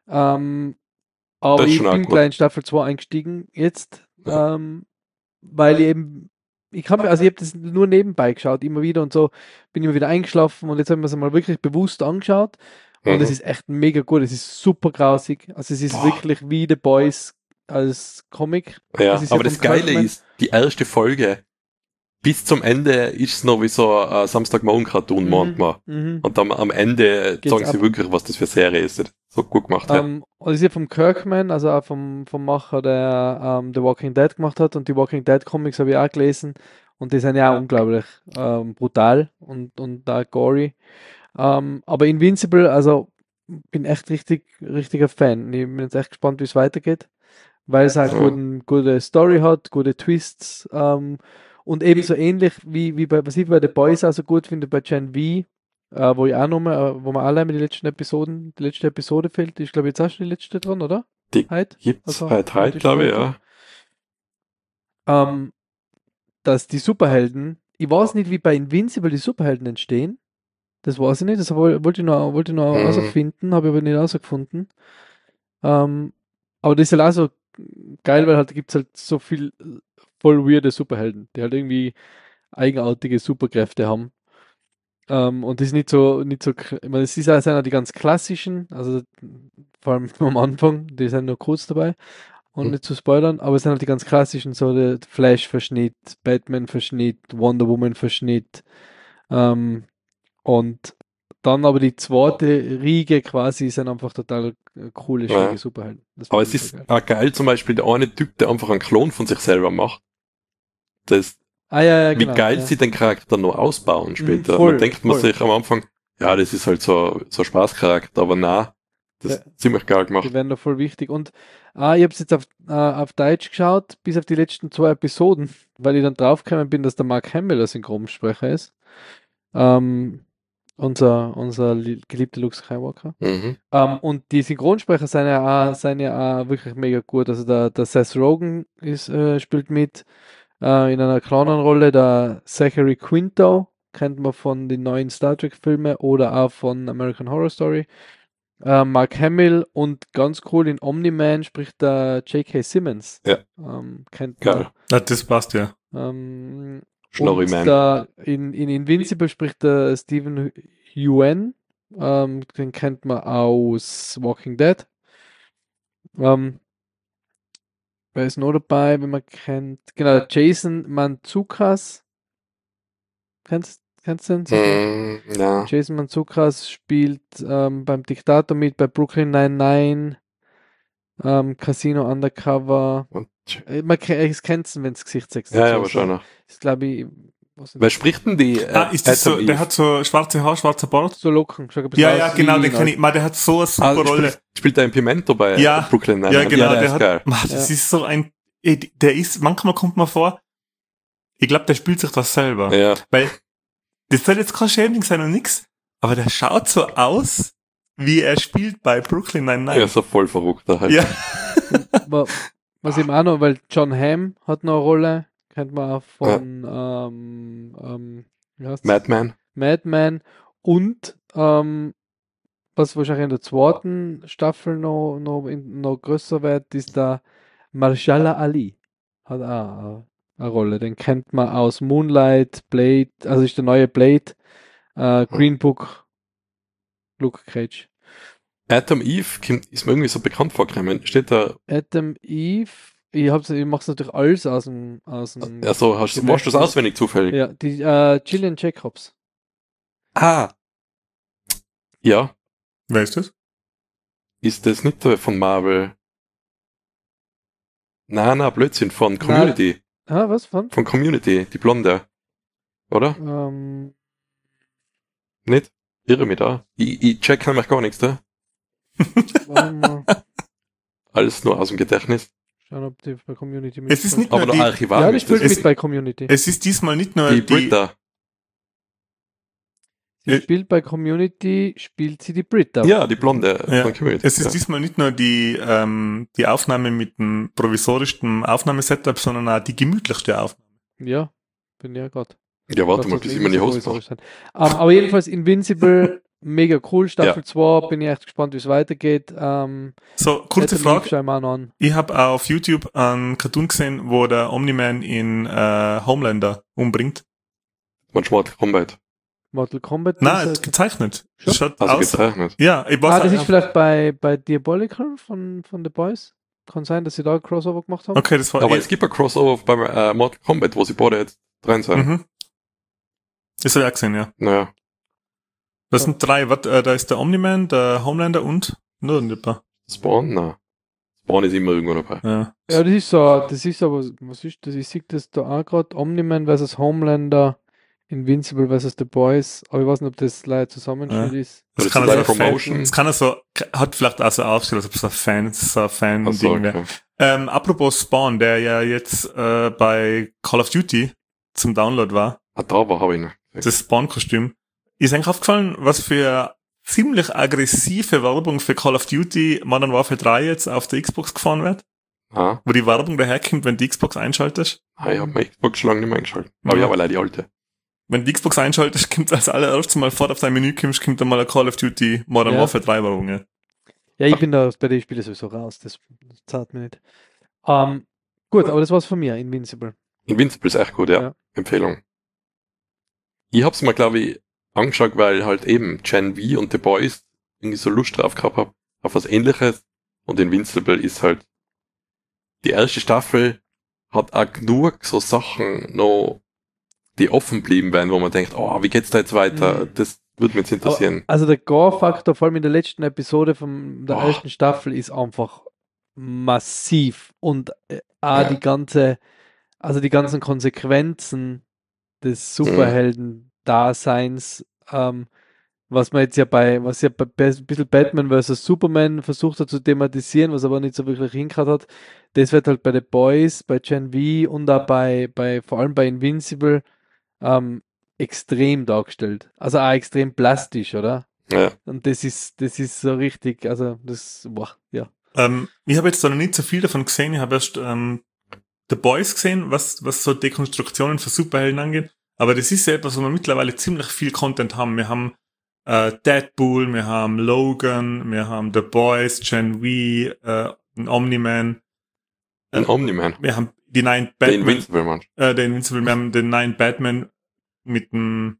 Aber
ist
ich
schon
bin
auch
gleich in Staffel 2 eingestiegen jetzt,
Ja.
weil ich eben, ich habe das nur nebenbei geschaut, immer wieder und so, bin immer wieder eingeschlafen und jetzt habe ich mir das mal wirklich bewusst angeschaut und es ist echt mega gut, es ist super grausig, also es ist wirklich wie The Boys als Comic.
Ja,
Das ist
aber
ja
das
vom
Geile
Kirkman.
ist, die erste Folge bis zum Ende ist es noch wie so ein Samstagmorgen-Cartoon manchmal. Und dann am Ende
Geht's
sagen sie
ab.
wirklich, was das für eine Serie ist, die das so gut gemacht hat.
Und das ist ja vom Kirkman, also auch vom Macher, der The Walking Dead gemacht hat. Und die Walking Dead Comics habe ich auch gelesen. Und die sind ja auch unglaublich brutal und auch gory. Aber Invincible, also bin echt richtiger Fan. Ich bin jetzt echt gespannt, wie es weitergeht. Weil es auch gute Story hat, gute Twists. Und ebenso ähnlich wie was ich bei The Boys auch so gut finde, bei Gen V, wo ich auch nochmal, wo wir alle die letzte Episode fehlt, ist glaube ich jetzt auch schon die letzte dran, oder?
Die
Heute?
gibt's
Also,
heute, glaube ich, ja.
Dass die Superhelden, ich weiß nicht, wie bei Invincible die Superhelden entstehen. Das weiß ich nicht, das wollte ich noch herausfinden, habe ich aber nicht herausgefunden. Aber das ist halt auch so geil, weil halt gibt es halt so viel voll weirde Superhelden, die halt irgendwie eigenartige Superkräfte haben. Und das ist nicht so, ich meine, es ist auch sind auch die ganz klassischen, also vor allem am Anfang, die sind nur kurz dabei und nicht zu spoilern, aber es sind halt die ganz klassischen, so der Flash-Verschnitt, Batman-Verschnitt, Wonder Woman-Verschnitt, und dann aber die zweite Riege quasi sind einfach total coole, schräge Superhelden.
Aber es ist auch geil, zum Beispiel der eine Typ, der einfach einen Klon von sich selber macht. Das
genau,
wie geil sie den Charakter noch ausbauen später.
Voll,
man denkt man sich am Anfang, ja, das ist halt so ein Spaßcharakter, aber na, das ist ziemlich geil gemacht.
Die werden da voll wichtig. Und ich habe es jetzt auf Deutsch geschaut, bis auf die letzten 2 Episoden, weil ich dann draufgekommen bin, dass der Mark Hamill der Synchronsprecher ist. Unser geliebter Luke Skywalker. Und die Synchronsprecher sind ja auch wirklich mega gut. Also der Seth Rogen spielt mit in einer kleinen Rolle. Der Zachary Quinto kennt man von den neuen Star Trek Filmen oder auch von American Horror Story. Mark Hamill und ganz cool in Omni-Man spricht der J.K. Simmons.
Ja.
Kennt
geil.
man.
Das passt ja.
Schnorri-Man.
In Invincible spricht der Stephen Yeun, den kennt man aus Walking Dead. Wer ist noch dabei, wenn man kennt? Genau, Jason Mantzoukas. Kennst du den?
Ja.
Jason Mantzoukas spielt beim Diktator mit, bei Brooklyn Nine-Nine, Casino Undercover. Man kennt ihn, wenn das Gesicht sexy ist.
Ja, wahrscheinlich.
Das glaube ich.
Wer spricht denn die?
Ist das so, der hat so schwarze Haare, schwarzer Bart?
So Locken.
Ja, genau, den kenne ich. Der hat so eine super Rolle.
Spielt der in Pimento bei Brooklyn Nine-Nine?
Ja, genau,
der ist geil.
Das ist so ein, manchmal kommt man vor, ich glaube, der spielt sich das selber.
Ja.
Weil, das soll jetzt kein Shaming sein und nix, aber der schaut so aus, wie er spielt bei Brooklyn Nine-Nine.
Ja, so voll verrückter halt.
Ja.
Was eben auch noch, weil John Hamm hat noch eine Rolle, kennt man auch von Madman. Und was wahrscheinlich in der zweiten Staffel noch größer wird, ist der Marshala Ali. Hat auch eine Rolle. Den kennt man aus Moonlight, Blade, also ist der neue Blade, Green Book, Luke Cage.
Adam Eve ist mir irgendwie so bekannt vorgekommen. Steht da.
Adam Eve. Ich mache es natürlich alles aus dem.
Also, warst du das auswendig zufällig?
Ja, die Gillian Jacobs.
Ja.
Wer ist das?
Ist das nicht von Marvel? Nein, Blödsinn, von Community.
Was? Von
Community, die Blonde. Oder? Nicht? Irre mich da. Ich check nämlich gar nichts da. Alles nur aus dem Gedächtnis.
Schauen, ob die bei Community
mit. Es ist nicht nur
die Archivar.
Ja, die spielt mit bei Community.
Es ist diesmal nicht nur
die Britta.
Sie spielt bei Community, spielt sie die Britta.
Ja, die Blonde
Ja.
von Community.
Es ist diesmal nicht nur die Aufnahme mit dem provisorischsten Aufnahmesetup, sondern auch die gemütlichste Aufnahme.
Ja, bin ja gerade.
Ja, warte mal, bis ich meine Host mache.
Aber jedenfalls Invincible, mega cool, Staffel 2, bin ich echt gespannt, wie es weitergeht.
So, kurze Frage.
Schau mal an.
Ich habe auf YouTube einen Cartoon gesehen, wo der Omni-Man in Homelander umbringt.
Manchmal Combat.
Mortal Kombat?
Nein, gezeichnet. Das schaut
Also
aus.
gezeichnet.
Ja, ich weiß
das ist vielleicht bei Diabolical von The Boys. Kann sein, dass sie da ein Crossover gemacht haben.
Okay, das war
Aber es gibt ein Crossover bei Mortal Kombat, wo sie beide jetzt drin sind.
Mhm. Das habe ich auch gesehen, ja.
Naja.
Das sind 3. Da ist der Omni-Man, der Homelander und nur ein Nipper.
Spawn? Nein. Spawn ist immer irgendwo dabei.
Ja.
Ja, das ist aber, was ist das? Ich sehe das da auch gerade. Omni-Man vs. Homelander, Invincible vs. The Boys. Aber ich weiß nicht, ob das leider Zusammenspiel ist.
Das
Das
kann
ist
er
eine
so
Promotion.
Das kann er so, hat vielleicht auch so aufgestellt, als ob es ein Fan-Ding
Achso,
wäre.
okay.
Apropos Spawn, der ja jetzt bei Call of Duty zum Download war,
Ah, da habe ich noch.
das Spawn-Kostüm. Ist eigentlich aufgefallen, was für ziemlich aggressive Werbung für Call of Duty Modern Warfare 3 jetzt auf der Xbox gefahren wird?
Ah,
Wo die Werbung daherkommt, wenn die Xbox einschaltest?
ich habe meine Xbox schon lange nicht mehr eingeschaltet. Aber
Ja.
ja, weil er die alte.
Wenn die Xbox einschaltest, kommt als allererstes mal vor auf dein Menü kommst, kommt dann mal eine Call of Duty Modern
Ja.
Warfare 3 Werbung. Ja.
Ja, ich bin da bei den Spielen sowieso raus. Das zahlt mir nicht. Gut, aber das war's von mir, Invincible.
Invincible ist echt gut, ja.
Ja.
Empfehlung. Ich hab's mir, glaube ich, angeschaut, weil halt eben Gen V und The Boys irgendwie so Lust drauf gehabt hab, auf was Ähnliches. Und Invincible ist halt, die erste Staffel hat auch genug so Sachen noch, die offen blieben werden, wo man denkt, oh, wie geht's da jetzt weiter? Das würde mich jetzt interessieren.
Also der Gore-Faktor, vor allem in der letzten Episode von der
Oh.
ersten Staffel, ist einfach massiv. Und auch
Ja.
die ganzen Konsequenzen des Superhelden-Daseins, was man jetzt was ja bei ein bisschen Batman vs. Superman versucht hat zu thematisieren, was aber nicht so wirklich hinkriegt hat, das wird halt bei The Boys, bei Gen V und auch vor allem bei Invincible extrem dargestellt. Also auch extrem plastisch, oder?
Ja.
Und das ist so richtig, also ja.
Ich habe jetzt da noch nicht so viel davon gesehen. Ich habe erst The Boys gesehen, was so Dekonstruktionen für Superhelden angeht. Aber das ist ja etwas, wo wir mittlerweile ziemlich viel Content haben. Wir haben Deadpool, wir haben Logan, wir haben The Boys, Gen V, ein Omni-Man.
Ein Omni-Man.
Wir haben die neuen
Der
Batman.
Invincible, man.
Der Invincible, wir haben den neuen Batman mit dem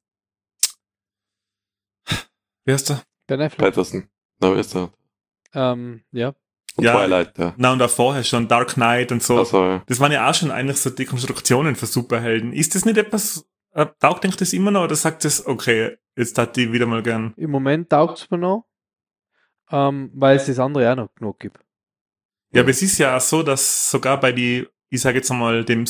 wie heißt der?
Ben Affleck.
Patterson. Na, wer ist der?
Ja.
Und
Ja.
Twilight, ja.
Na, und auch vorher schon Dark Knight und so.
Also, ja.
Das waren ja auch schon eigentlich so Dekonstruktionen für Superhelden. Ist das nicht etwas, taugt euch das immer noch oder sagt es, okay, jetzt hat die wieder mal gern.
Im Moment taugt es mir noch, weil es das andere auch noch genug gibt.
Ja, aber es ist ja auch so, dass sogar bei ich sage jetzt einmal, dem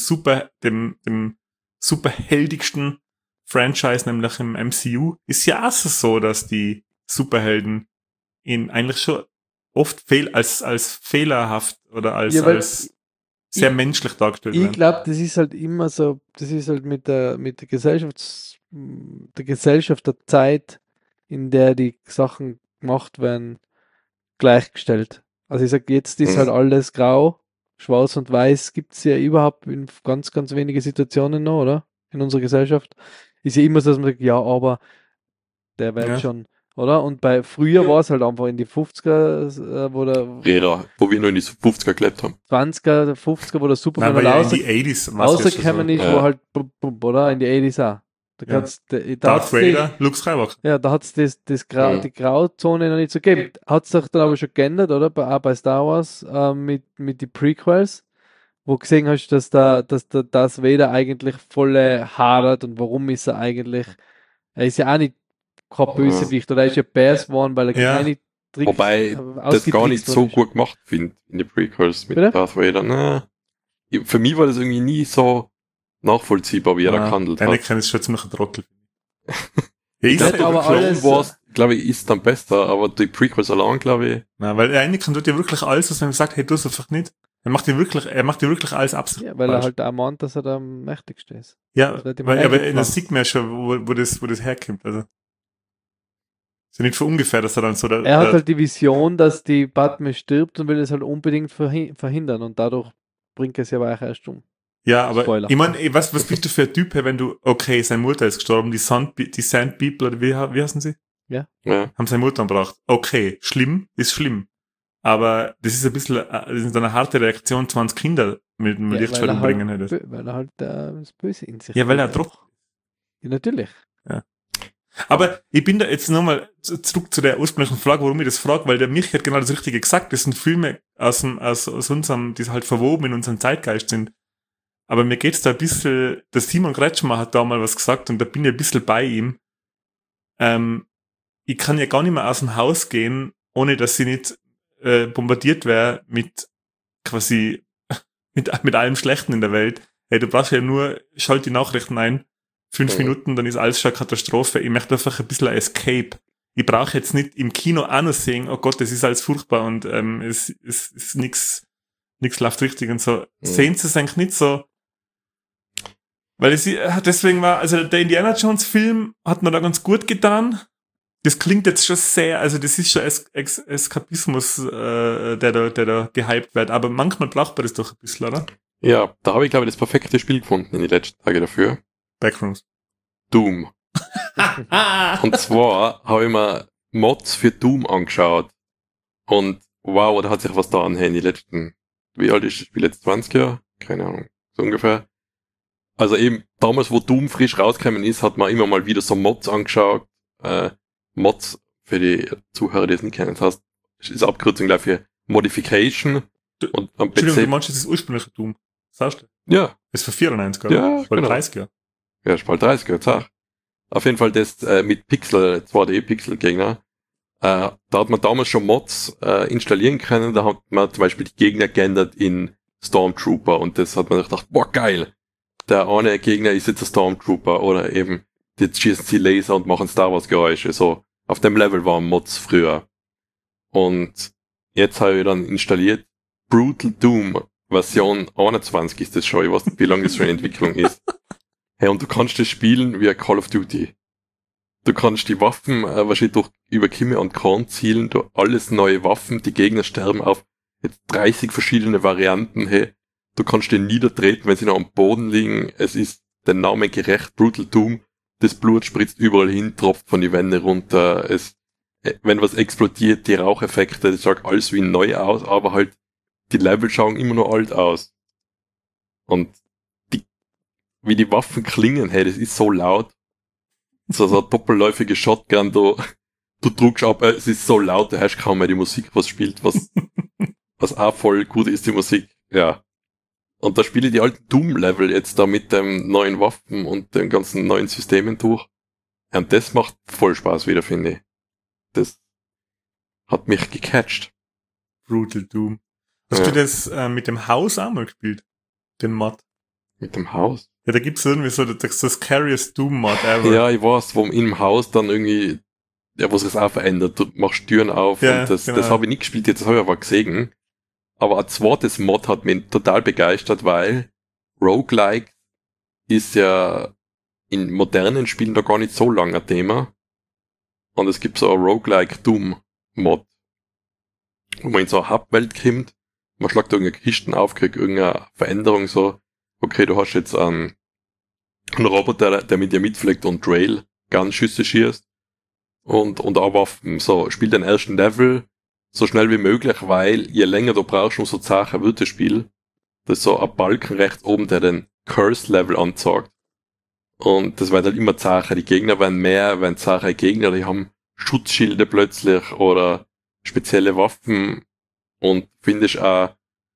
superheldigsten Franchise, nämlich im MCU, ist ja auch so, dass die Superhelden eigentlich schon oft als fehlerhaft oder als sehr menschlich dargestellt
Ich
werden.
glaube, das ist halt immer so, das ist halt mit der Gesellschaft der Zeit, in der die Sachen gemacht werden, gleichgestellt. Also ich sage, jetzt ist halt alles grau, schwarz und weiß gibt es ja überhaupt in ganz, ganz wenige Situationen noch, oder? In unserer Gesellschaft. Ist ja immer so, dass man sagt, ja, aber der wird
Ja.
schon, oder? Und früher war es halt einfach in die 50er,
wo wir nur in die 50er gelebt haben.
20er, 50er, wo der Superman
Nein, weil
halt
ja in die 80s war's ja schon
rausgekommen
so.
ist,
Ja.
wo halt, oder? In die 80s auch. Da
Ja.
kannst, da
Darth
hat's
Vader, Luke Skywalker.
da hat es die Grauzone noch nicht so gegeben. Hat es doch dann aber schon geändert, oder? Auch bei Star Wars mit die Prequels, wo du gesehen hast, dass Darth Vader eigentlich voll hadert und warum ist er eigentlich, er ist ja auch nicht kein Bösewicht, oder er ist ja Bears geworden, weil er
Ja.
keine Tricks
Wobei das gar nicht so gut gemacht finde in den Prequels mit
Bitte?
Darth Vader. Na, für mich war das irgendwie nie so nachvollziehbar, wie er da gehandelt hat.
Anakin ist schon ziemlich ein Trottel. Ja, ist
Hat
halt
aber
Clone
alles-
Wars, glaube ich, ist dann besser, aber die Prequels allein, glaube ich,
Nein, weil Anakin tut ja wirklich alles, was man sagt, hey, tu es einfach nicht. Er macht dir wirklich alles absolut.
Ja, weil er
falsch.
halt auch meint, dass er da am mächtigste ist.
Ja,
das wird ihm
weil,
leicht
aber
gemacht.
das sieht man ja schon, wo das herkommt. Also, Ist ja nicht von ungefähr, dass er dann so
Er hat halt die Vision, dass die Padme stirbt und will es halt unbedingt verhindern und dadurch bringt es ja weiter erst um.
Ja, aber
Spoiler.
ich meine, was bist du für ein Typ, wenn du, okay, seine Mutter ist gestorben, die Sand People, oder wie heißen sie?
Ja.
Haben seine Mutter umgebracht. Okay, schlimm, ist schlimm. Aber das ist ein bisschen, das ist eine harte Reaktion, 20 Kinder mit dem Lichtschwert umbringen hätte.
Weil er halt das Böse in sich
Ja, weil er
hat.
drauf.
Ja, natürlich.
Ja. Aber ich bin da jetzt nochmal zurück zu der ursprünglichen Frage, warum ich das frage, weil der Michi hat genau das Richtige gesagt. Das sind Filme aus unserem, die halt verwoben in unserem Zeitgeist sind. Aber mir geht's da ein bisschen, der Simon Kretschmer hat da mal was gesagt und da bin ich ein bisschen bei ihm. Ich kann ja gar nicht mehr aus dem Haus gehen, ohne dass ich nicht bombardiert wäre mit quasi mit allem Schlechten in der Welt. Hey, du brauchst ja nur, schalt die Nachrichten ein, 5 Minuten, dann ist alles schon eine Katastrophe. Ich möchte einfach ein bisschen ein Escape. Ich brauche jetzt nicht im Kino auch noch sehen, oh Gott, das ist alles furchtbar und es ist nix läuft richtig und so. Sehen Sie es eigentlich nicht so? Weil deswegen war, also der Indiana Jones Film hat mir da ganz gut getan. Das klingt jetzt schon sehr, also das ist schon Eskapismus, der da gehypt wird, aber manchmal braucht man das doch ein bisschen, oder?
Ja, da habe ich, glaube ich, das perfekte Spiel gefunden in den letzten Tagen dafür.
Backrooms.
Doom. Und zwar habe ich mir Mods für Doom angeschaut. Und wow, da hat sich was da anhängen, die letzten, wie alt ist das Spiel jetzt? 20 Jahre? Keine Ahnung, so ungefähr. Also eben, damals, wo Doom frisch rausgekommen ist, hat man immer mal wieder so Mods angeschaut. Mods, für die Zuhörer, die es nicht kennen, das heißt, ist Abkürzung gleich für Modification. Und am
Entschuldigung,
PC.
du meinst, das ist ursprüngliche Doom. Sagst du?
Ja.
Das ist für 94, oder?
Ja,
Oder
genau.
30 Jahre.
Ja, ist bald 30, jetzt auch. Auf jeden Fall das mit Pixel, 2D-Pixel-Gegner. Da hat man damals schon Mods installieren können. Da hat man zum Beispiel die Gegner geändert in Stormtrooper. Und das hat man gedacht, boah, geil. Der eine Gegner ist jetzt ein Stormtrooper. Oder eben, jetzt schießen sie Laser und machen Star Wars Geräusche. So, auf dem Level waren Mods früher. Und jetzt habe ich dann installiert Brutal Doom Version 21 ist das schon. Ich weiß nicht, wie lange das schon in Entwicklung ist. Hey, und du kannst das spielen wie Call of Duty. Du kannst die Waffen wahrscheinlich über Kimme und Korn zielen, du alles neue Waffen, die Gegner sterben auf jetzt 30 verschiedene Varianten. Hey, du kannst den niedertreten, wenn sie noch am Boden liegen. Es ist der Name gerecht, Brutal Doom. Das Blut spritzt überall hin, tropft von die Wände runter. Wenn was explodiert, die Raucheffekte, das schaut alles wie neu aus, aber halt die Level schauen immer noch alt aus. Und wie die Waffen klingen, hey, das ist so laut. So eine doppelläufige Shotgun, du drückst ab, es ist so laut, du hörst kaum mehr die Musik, was spielt, was auch voll gut ist, die Musik, ja. Und da spiele ich die alten Doom-Level jetzt da mit den neuen Waffen und den ganzen neuen Systemen durch. Ja, und das macht voll Spaß wieder, finde ich. Das hat mich gecatcht.
Brutal Doom. Hast du das mit dem Haus auch mal gespielt? Den Mod?
Mit dem Haus?
Ja, da gibt's irgendwie so das Scariest Doom Mod ever.
Ja, ich weiß, wo im Haus dann irgendwie, ja, wo sich das auch verändert. Du machst Türen auf
ja,
und das,
genau.
Das habe ich nicht gespielt, jetzt habe ich aber gesehen. Aber ein zweites Mod hat mich total begeistert, weil Roguelike ist ja in modernen Spielen da gar nicht so lange ein Thema. Und es gibt so ein Roguelike Doom Mod. Wo man in so eine Hubwelt kommt, man schlagt irgendeine Kisten auf, kriegt irgendeine Veränderung so, okay, du hast jetzt einen Roboter, der mit dir mitfliegt und Railgun-Schüsse schießt und auch Waffen. So, spiel den ersten Level so schnell wie möglich, weil je länger du brauchst, umso zacher wird das Spiel. Das ist so ein Balken rechts oben, der den Curse-Level anzeigt. Und das wird halt immer zacher. Die Gegner werden zacher Gegner, die haben Schutzschilde plötzlich oder spezielle Waffen und findest auch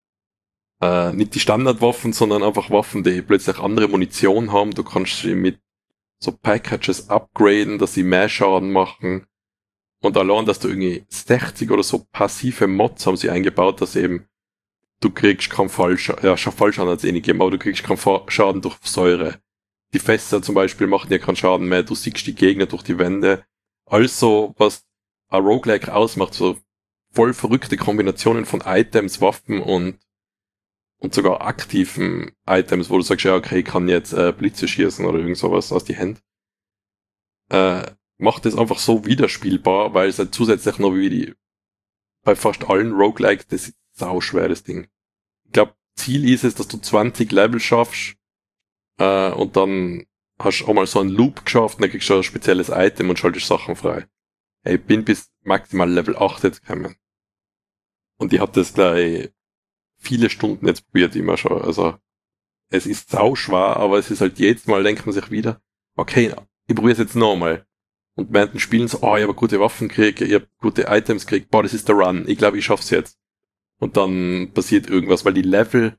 nicht die Standardwaffen, sondern einfach Waffen, die plötzlich andere Munition haben. Du kannst sie mit so Packages upgraden, dass sie mehr Schaden machen. Und allein, dass du irgendwie 60 oder so passive Mods haben sie eingebaut, dass eben du kriegst keinen Fallschaden, ja, schon Fallschaden hat es eh nicht gegeben, aber du kriegst keinen Schaden durch Säure. Die Fässer zum Beispiel machen dir keinen Schaden mehr, du siehst die Gegner durch die Wände. Also, was ein Roguelike ausmacht, so voll verrückte Kombinationen von Items, Waffen und sogar aktiven Items, wo du sagst, ja, okay, ich kann jetzt Blitze schießen oder irgend sowas aus die Hände. macht es einfach so wiederspielbar, weil es halt zusätzlich noch bei fast allen Roguelikes, das ist sau schwer, das Ding. Ich glaube, Ziel ist es, dass du 20 Level schaffst, und dann hast du auch mal so einen Loop geschafft und dann kriegst du ein spezielles Item und schaltest Sachen frei. Ich bin bis maximal Level 8 jetzt gekommen. Und ich habe das gleich viele Stunden jetzt probiert, immer schon. Also, es ist sau schwer, aber es ist halt jedes Mal, denkt man sich wieder, okay, ich probiere es jetzt nochmal. Und während den Spielen so, ich habe gute Waffen gekriegt, ich habe gute Items gekriegt, das ist der Run, ich glaube, ich schaff's jetzt. Und dann passiert irgendwas, weil die Level,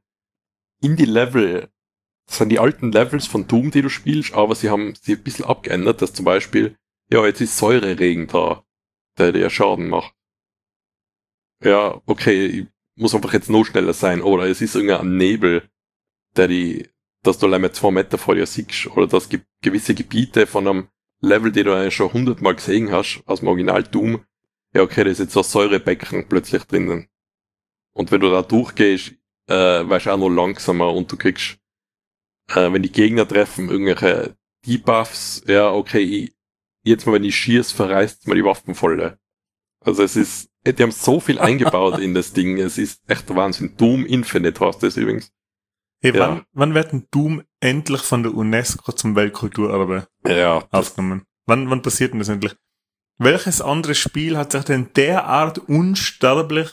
das sind die alten Levels von Doom, die du spielst, aber sie haben sie ein bisschen abgeändert, dass zum Beispiel, jetzt ist Säureregen da, der dir Schaden macht. Ja, okay, ich muss einfach jetzt noch schneller sein, oder es ist irgendein Nebel, dass du allein mit 2 Meter vor dir siehst, oder dass gewisse Gebiete von einem Level, die du eigentlich schon 100-mal gesehen hast, aus dem Original Doom, ja okay, da ist jetzt so ein Säurebecken plötzlich drinnen. Und wenn du da durchgehst, weißt du auch noch langsamer und du kriegst, wenn die Gegner treffen, irgendwelche Debuffs, ja okay, jetzt mal wenn ich schieß, verreißt mir die Waffen voll. Also die haben so viel eingebaut in das Ding, es ist echt Wahnsinn. Doom Infinite heißt das übrigens.
Hey, ja. Wann wird denn Doom endlich von der UNESCO zum Weltkulturerbe aufgenommen? Wann passiert denn das endlich? Welches andere Spiel hat sich denn derart unsterblich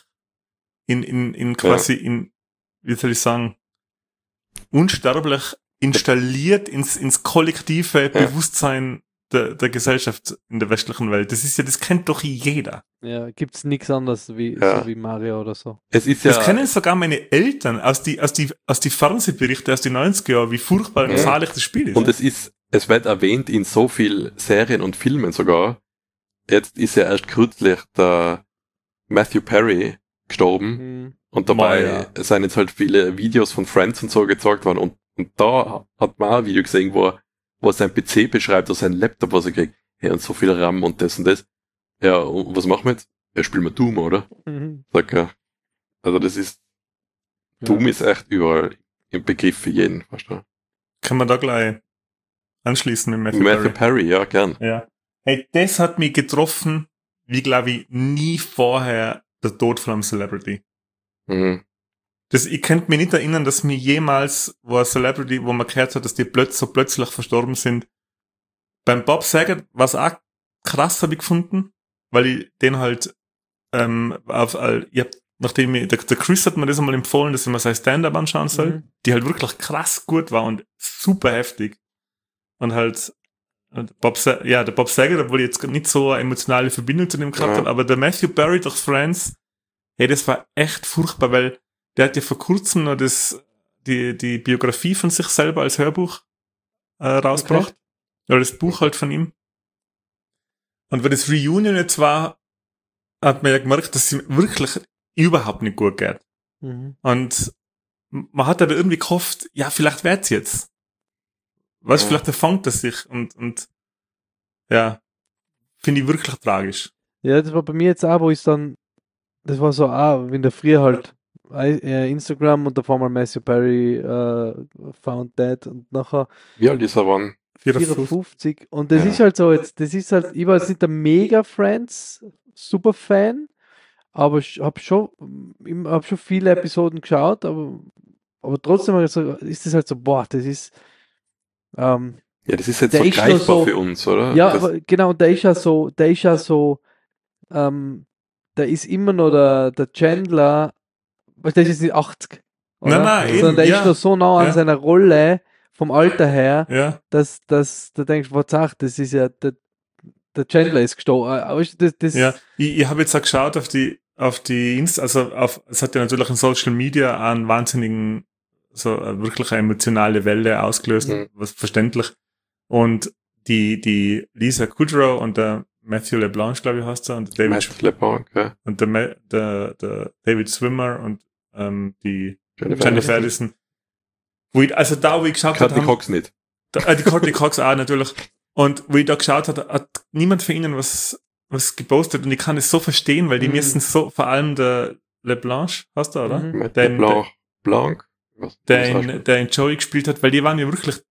wie soll ich sagen, unsterblich installiert ins kollektive Bewusstsein der Gesellschaft in der westlichen Welt? Das kennt doch jeder.
Ja, gibt's nichts anderes so wie Mario oder so.
Das kennen sogar meine Eltern aus die Fernsehberichte aus den 90er Jahren, wie furchtbar und zahlreich das Spiel ist.
Und es wird erwähnt in so viel Serien und Filmen sogar. Jetzt ist ja erst kürzlich der Matthew Perry gestorben. Und dabei sind jetzt halt viele Videos von Friends und so gezeigt worden. Und da hat man auch ein Video gesehen, wo er sein PC beschreibt, oder sein Laptop, was er kriegt. Hey, und so viel RAM und das und das. Ja, und was machen wir jetzt? Ja, spielen wir Doom, oder? Sag ja. Also das ist, Doom ist echt überall im Begriff für jeden, weißt du?
Kann man da gleich anschließen mit
Matthew Perry, ja, gern.
Ja. Hey, das hat mich getroffen, wie glaube ich nie vorher der Tod von einem Celebrity. Ich könnte mich nicht erinnern, dass mir jemals, wo ein Celebrity, wo man gehört hat, dass die plötzlich verstorben sind. Beim Bob Saget war es auch krass, habe ich gefunden, weil ich den halt, nachdem der Chris hat mir das einmal empfohlen, dass ich mir sein Stand-Up anschauen soll, die halt wirklich krass gut war und super heftig. Und halt, der Bob Saget, obwohl ich jetzt nicht so eine emotionale Verbindung zu dem gehabt habe, aber der Matthew Perry durch Friends, hey, das war echt furchtbar, weil der hat ja vor kurzem noch die Biografie von sich selber als Hörbuch rausgebracht. Okay. Oder das Buch halt von ihm. Und wenn das Reunion jetzt war, hat man ja gemerkt, dass es ihm wirklich überhaupt nicht gut geht. Und man hat aber irgendwie gehofft, ja, vielleicht wird's jetzt. Weißt du, vielleicht erfängt es sich und ja, finde ich wirklich tragisch.
Ja, das war bei mir jetzt auch, das war so wie in der Früh halt Instagram und da war mal Matthew Perry found dead und nachher
wie alt ist er wann?
54 und das ist halt so jetzt, ich war jetzt nicht der mega Friends Superfan, aber ich habe schon viele Episoden geschaut, aber trotzdem ist das halt so, das ist
das ist jetzt vergleichbar so, für uns, oder?
Ja, aber genau, der ist ja so, der ist immer noch der Chandler, weil der ist nicht 80. Oder?
Nein,
sondern der ist noch so nah an seiner Rolle vom Alter her, dass du denkst, das ist ja der Chandler ist gestorben.
Ich habe jetzt auch geschaut auf die Insta, es hat ja natürlich in Social Media einen wahnsinnigen, so wirklich eine emotionale Welle ausgelöst, was verständlich. Und die Lisa Kudrow und der Matthew LeBlanc, glaube ich, heißt er, und der und der David Swimmer und die Jennifer Aniston. Wo ich geschaut habe.
Courtney Cox nicht.
Die Courtney Cox auch natürlich. Und wo ich da geschaut habe, hat niemand von ihnen was gepostet und ich kann es so verstehen, weil die müssen so, vor allem der LeBlanc, hast du, oder?
LeBlanc.
Der in Joey gespielt hat, weil die waren ja wirklich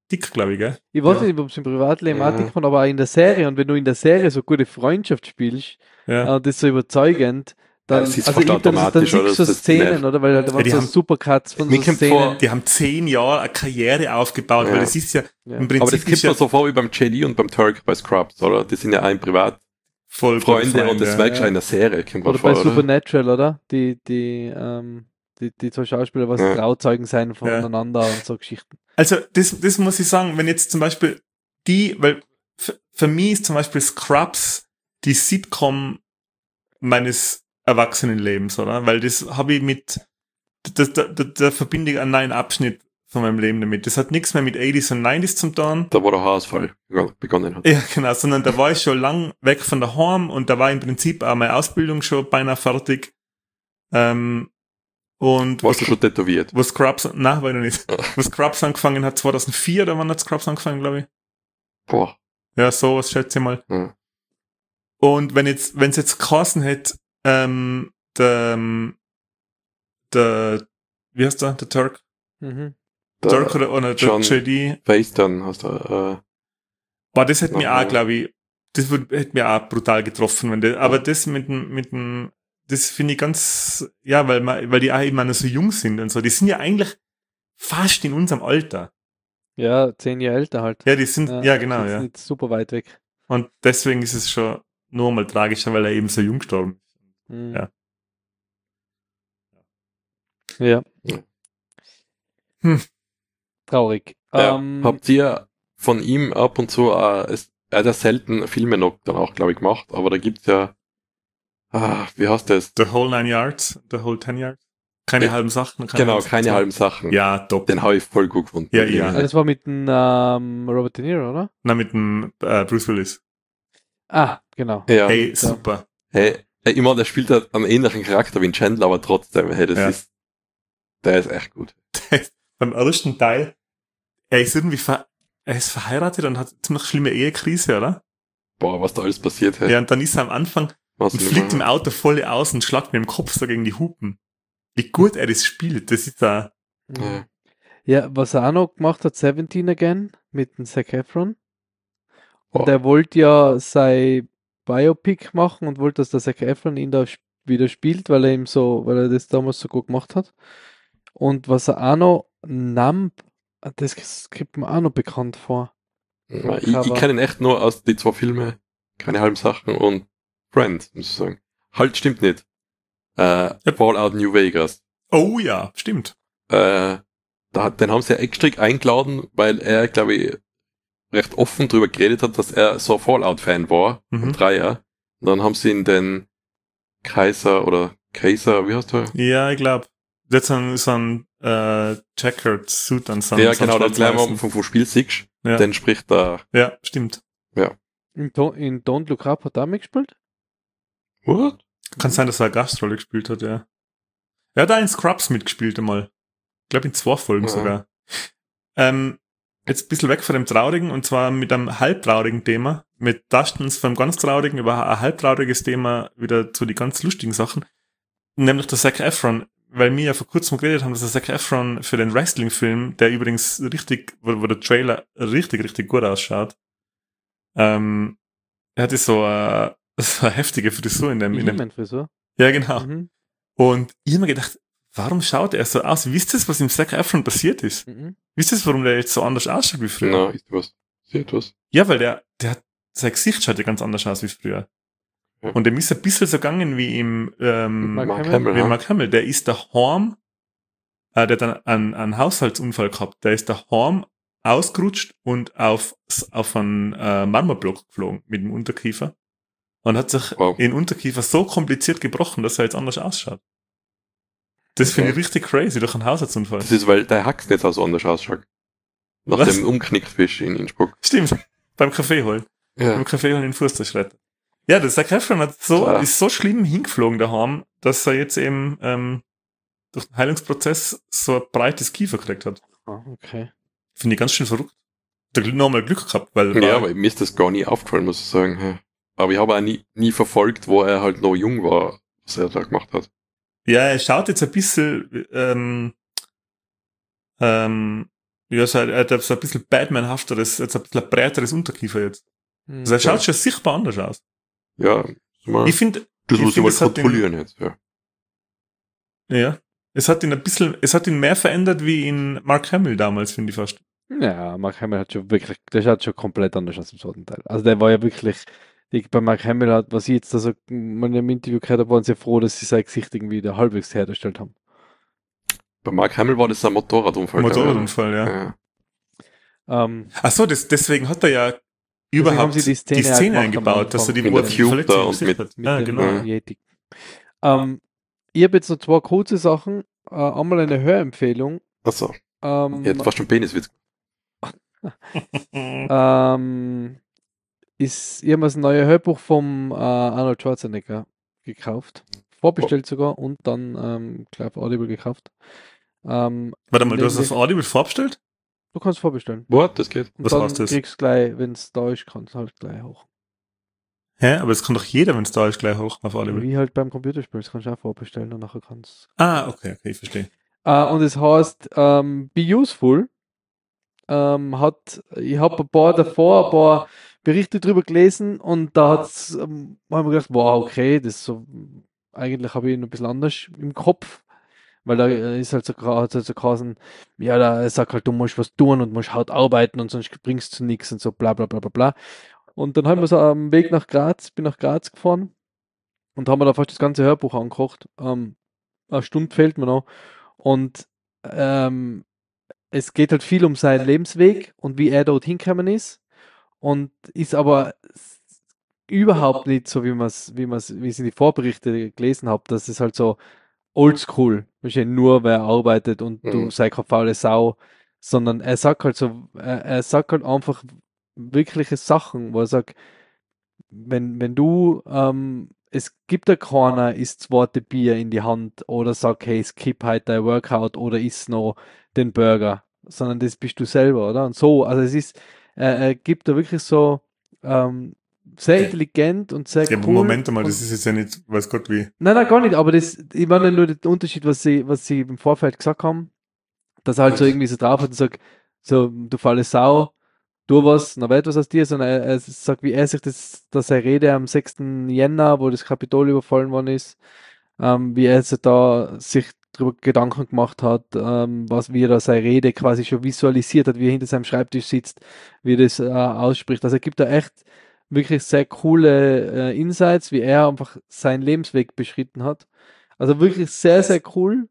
dick, glaube ich, gell?
Ich weiß
Ja.
nicht, ob es im Privatleben auch
Ja.
dick von, aber auch in der Serie. Und wenn du in der Serie so gute Freundschaft spielst,
Ja.
und das so überzeugend, dann,
das ist
also
fast
dann
automatisch,
siehst
oder?
du so
Das ist
Szenen,
nervt.
oder? Weil da waren
die
so
haben-
Supercuts von
Mir
so
kommt
Szenen.
vor-
Die haben 10 Jahre eine Karriere aufgebaut,
Ja.
weil das ist ja
Ja.
im Prinzip
Aber das kommt
ist ja
mir so vor wie beim JD und beim Turk bei Scrubs, oder? Die sind ja ein Privatfreunde
voll
und das
ja.
merkst du auch in der Serie, kommt mir
Oder
vor,
bei
oder?
Supernatural, oder? Die zwei Schauspieler, was
Ja.
Trauzeugen sein
Ja.
voneinander und so Geschichten.
Also das muss ich sagen, wenn jetzt zum Beispiel weil für mich ist zum Beispiel Scrubs die Sitcom meines Erwachsenenlebens, oder? Weil das habe ich da verbinde ich einen neuen Abschnitt von meinem Leben damit. Das hat nichts mehr mit 80s und 90s zu tun.
Da wo der Haarausfall begonnen hat.
Ja, genau, sondern da war ich schon lang weg von daheim und da war im Prinzip auch meine Ausbildung schon beinahe fertig. Und
Warst du schon tätowiert?
wo Scrubs, nein, war ich noch nicht. Wo Scrubs angefangen hat, 2004, oder wann hat Scrubs angefangen, glaube ich?
Boah.
Ja, sowas schätze ich mal.
Ja.
Und wenn es jetzt geheißen hätte, wie heißt der? Der Turk?
Mhm.
Turk oder der
John
JD?
Face dann hast du,
Boah, das hätte mir
Nochmal.
auch, glaube ich, hätte mir auch brutal getroffen, aber das mit dem, das finde ich ganz, ja, weil die auch immer noch so jung sind und so. Die sind ja eigentlich fast in unserem Alter.
Ja, 10 Jahre älter halt.
Ja, die sind, ja genau,
ist
ja.
nicht super weit weg.
Und deswegen ist es schon nur mal tragischer, weil er eben so jung gestorben ist.
Mhm.
Ja.
Ja.
Ja.
Traurig.
ja. Habt ihr von ihm ab und zu, er hat ja selten Filme noch dann auch, glaube ich, gemacht, aber da gibt's ja, wie heißt das?
The Whole 9 Yards, The Whole 10 Yards. Keine
Ja,
halben Sachen.
Genau, keine halben Sachen.
Ja, top.
Den habe ich voll gut gefunden.
Ja, ja.
Das war mit dem Robert De Niro, oder?
Na, mit dem Bruce Willis.
Ah, genau.
Ja.
Hey,
Ja.
super.
Hey, ich meine, der spielt halt einen ähnlichen Charakter wie ein Chandler, aber trotzdem, hey, der ist echt gut.
Beim ersten Teil, er ist irgendwie er ist verheiratet und hat ziemlich schlimme Ehekrise, oder?
Boah, was da alles passiert, hey.
Ja, und dann ist er am Anfang
Was
und
denn
fliegt im
mal?
Auto voll aus und schlagt mit dem Kopf so gegen die Hupen. Wie gut er das spielt, das ist da.
Mhm. Ja, was er auch noch gemacht hat, 17 Again mit dem Zac Efron. Und
Boah.
der wollte ja sein Biopic machen und wollte, dass der Zac Efron ihn da wieder spielt, weil er das damals so gut gemacht hat. Und was er auch noch, Numb, das kommt mir auch noch bekannt vor.
Ja, ich kenne ihn echt nur aus die 2 Filme, keine halben Sachen und Friends, muss ich sagen. Halt, stimmt nicht. Fallout New Vegas.
Oh ja, stimmt.
Den haben sie ja extra eingeladen, weil er, glaube ich, recht offen drüber geredet hat, dass er so Fallout-Fan war,
Mhm.
3 Jahre. Und dann haben sie ihn den Kaiser, wie heißt der?
Ja, ich glaube. Das ist so ein Checkered Suit an so
Ja, genau, der gleich am Anfang vom Spiel siehst,
Ja.
den spricht da.
Ja, stimmt.
In Don't Look Up hat er auch mitgespielt?
What?
Kann sein, dass er eine Gastrolle gespielt hat, ja. Er hat auch in Scrubs mitgespielt einmal. Ich glaube in 2 Folgen
Ja.
sogar. Jetzt ein bisschen weg von dem Traurigen und zwar mit einem halbtraurigen Thema. Wir tasten uns vom ganz Traurigen über ein halbtrauriges Thema wieder zu den ganz lustigen Sachen. Nämlich der Zac Efron. Weil wir ja vor kurzem geredet haben, dass der Zac Efron für den Wrestling-Film, der übrigens wo der Trailer richtig gut ausschaut, er hatte so eine heftige Frisur in dem.
Frisur.
Ja, genau.
Mhm.
Und ich habe mir gedacht, warum schaut er so aus? Wisst ihr, was im Zac Efron passiert ist?
Mhm.
Wisst ihr, warum der jetzt so anders ausschaut wie früher?
Na, ist was? Sie etwas?
Ja, weil der hat, sein Gesicht schaut ja ganz anders aus wie früher.
Ja.
Und dem ist ein bisschen so gegangen wie im,
Mark
Hamill,
wie
ja.
Mark Hamill. Der ist daheim, der hat dann einen Haushaltsunfall gehabt. Der ist daheim ausgerutscht und auf einen Marmorblock geflogen mit dem Unterkiefer. Und hat sich
Wow.
den Unterkiefer so kompliziert gebrochen, dass er jetzt anders ausschaut. Das finde ich
Okay.
richtig crazy, durch einen Haushaltsunfall.
Das ist, weil der Hax nicht so anders ausschaut. Nach
Was?
dem umknickt bist in Innsbruck.
Stimmt. Beim Kaffee holen.
Ja.
Beim Kaffee holen den Fuß zerschreddert. Ja, der Zac Efron
Klar.
ist so schlimm hingeflogen daheim, dass er jetzt eben durch den Heilungsprozess so ein breites Kiefer gekriegt hat.
Ah, okay.
Finde ich ganz schön verrückt. Da nochmal Glück gehabt, weil
Ja, aber mir ist das gar nie aufgefallen, muss ich sagen. Ja. Aber ich habe auch nie verfolgt, wo er halt noch jung war, was er da gemacht hat.
ja, er schaut jetzt ein bisschen Ja, er hat so ein bisschen Batman-hafteres, jetzt ein bisschen breiteres Unterkiefer jetzt. Also er schaut schon sichtbar anders aus.
Ja, mal,
ich finde,
das muss ich mal kontrollieren jetzt, ja.
Ja. Es hat ihn mehr verändert wie in Mark Hamill damals, finde ich fast.
Ja, Mark Hamill hat schon wirklich, der schaut schon komplett anders aus im zweiten Teil. Also der war ja wirklich, bei Mark Hamill hat, was ich jetzt also mal in einem Interview gehört habe, waren sie froh, dass sie sein Gesicht irgendwie wieder halbwegs hergestellt haben.
Bei Mark Hamill war das ein Motorradunfall.
Ja. Ach so, deswegen hat er ja überhaupt
die Szene
eingebaut, dass er die
Verletzung und mit
genau.
Yeti. Ich habe jetzt noch zwei kurze Sachen. Einmal eine Hörempfehlung.
Achso. Jetzt fast schon Peniswitz.
Ich habe das neue Hörbuch vom Arnold Schwarzenegger gekauft. Vorbestellt sogar und dann gleich auf Audible gekauft.
Warte mal, du hast das auf Audible vorbestellt?
Du kannst vorbestellen.
Das geht.
Und dann kriegst du gleich, wenn es da ist, kannst du halt gleich hoch.
Hä? Aber es kann doch jeder, wenn es da ist, gleich hoch auf Audible.
Wie halt beim Computerspiel, das kannst du auch vorbestellen und nachher kannst
okay, ich verstehe.
Und es heißt Be Useful. Ich habe ein paar Berichte drüber gelesen und da haben wir gedacht, wow, okay, das ist so, eigentlich habe ich ihn ein bisschen anders im Kopf, weil da ist halt so geheißen, ja, er sagt halt, du musst was tun und musst hart arbeiten und sonst bringst du nichts und so bla bla bla bla bla. Und dann haben wir so am Weg nach Graz, bin nach Graz gefahren und haben wir da fast das ganze Hörbuch angekocht. Eine Stunde fehlt mir noch. Und es geht halt viel um seinen Lebensweg und wie er dort hingekommen ist. Und ist aber überhaupt nicht so, wie ich in die Vorberichte gelesen habe, dass es halt so oldschool, wahrscheinlich nur wer arbeitet und du sei keine faule Sau, sondern er sagt halt so, er sagt halt einfach wirkliche Sachen, wo er sagt, wenn du, es gibt ja keiner, isst zweite Bier in die Hand oder sagt, hey, skip halt dein Workout oder isst noch den Burger, sondern das bist du selber, oder? Und so, also es ist, er gibt da wirklich so sehr intelligent und sehr cool.
Moment mal, das ist jetzt ja nicht, weiß Gott wie.
Nein, gar nicht, aber ich meine nur den Unterschied, was sie im Vorfeld gesagt haben, dass er halt so irgendwie so drauf hat und sagt, so, du faule Sau, tu was, dann wird was aus dir, sondern er sagt, wie er sich dass er Rede am 6. Jänner, wo das Kapitol überfallen worden ist, wie er sich darüber Gedanken gemacht hat, wie er da seine Rede quasi schon visualisiert hat, wie er hinter seinem Schreibtisch sitzt, wie er das ausspricht. Also er gibt da echt wirklich sehr coole Insights, wie er einfach seinen Lebensweg beschritten hat. Also wirklich sehr, sehr cool.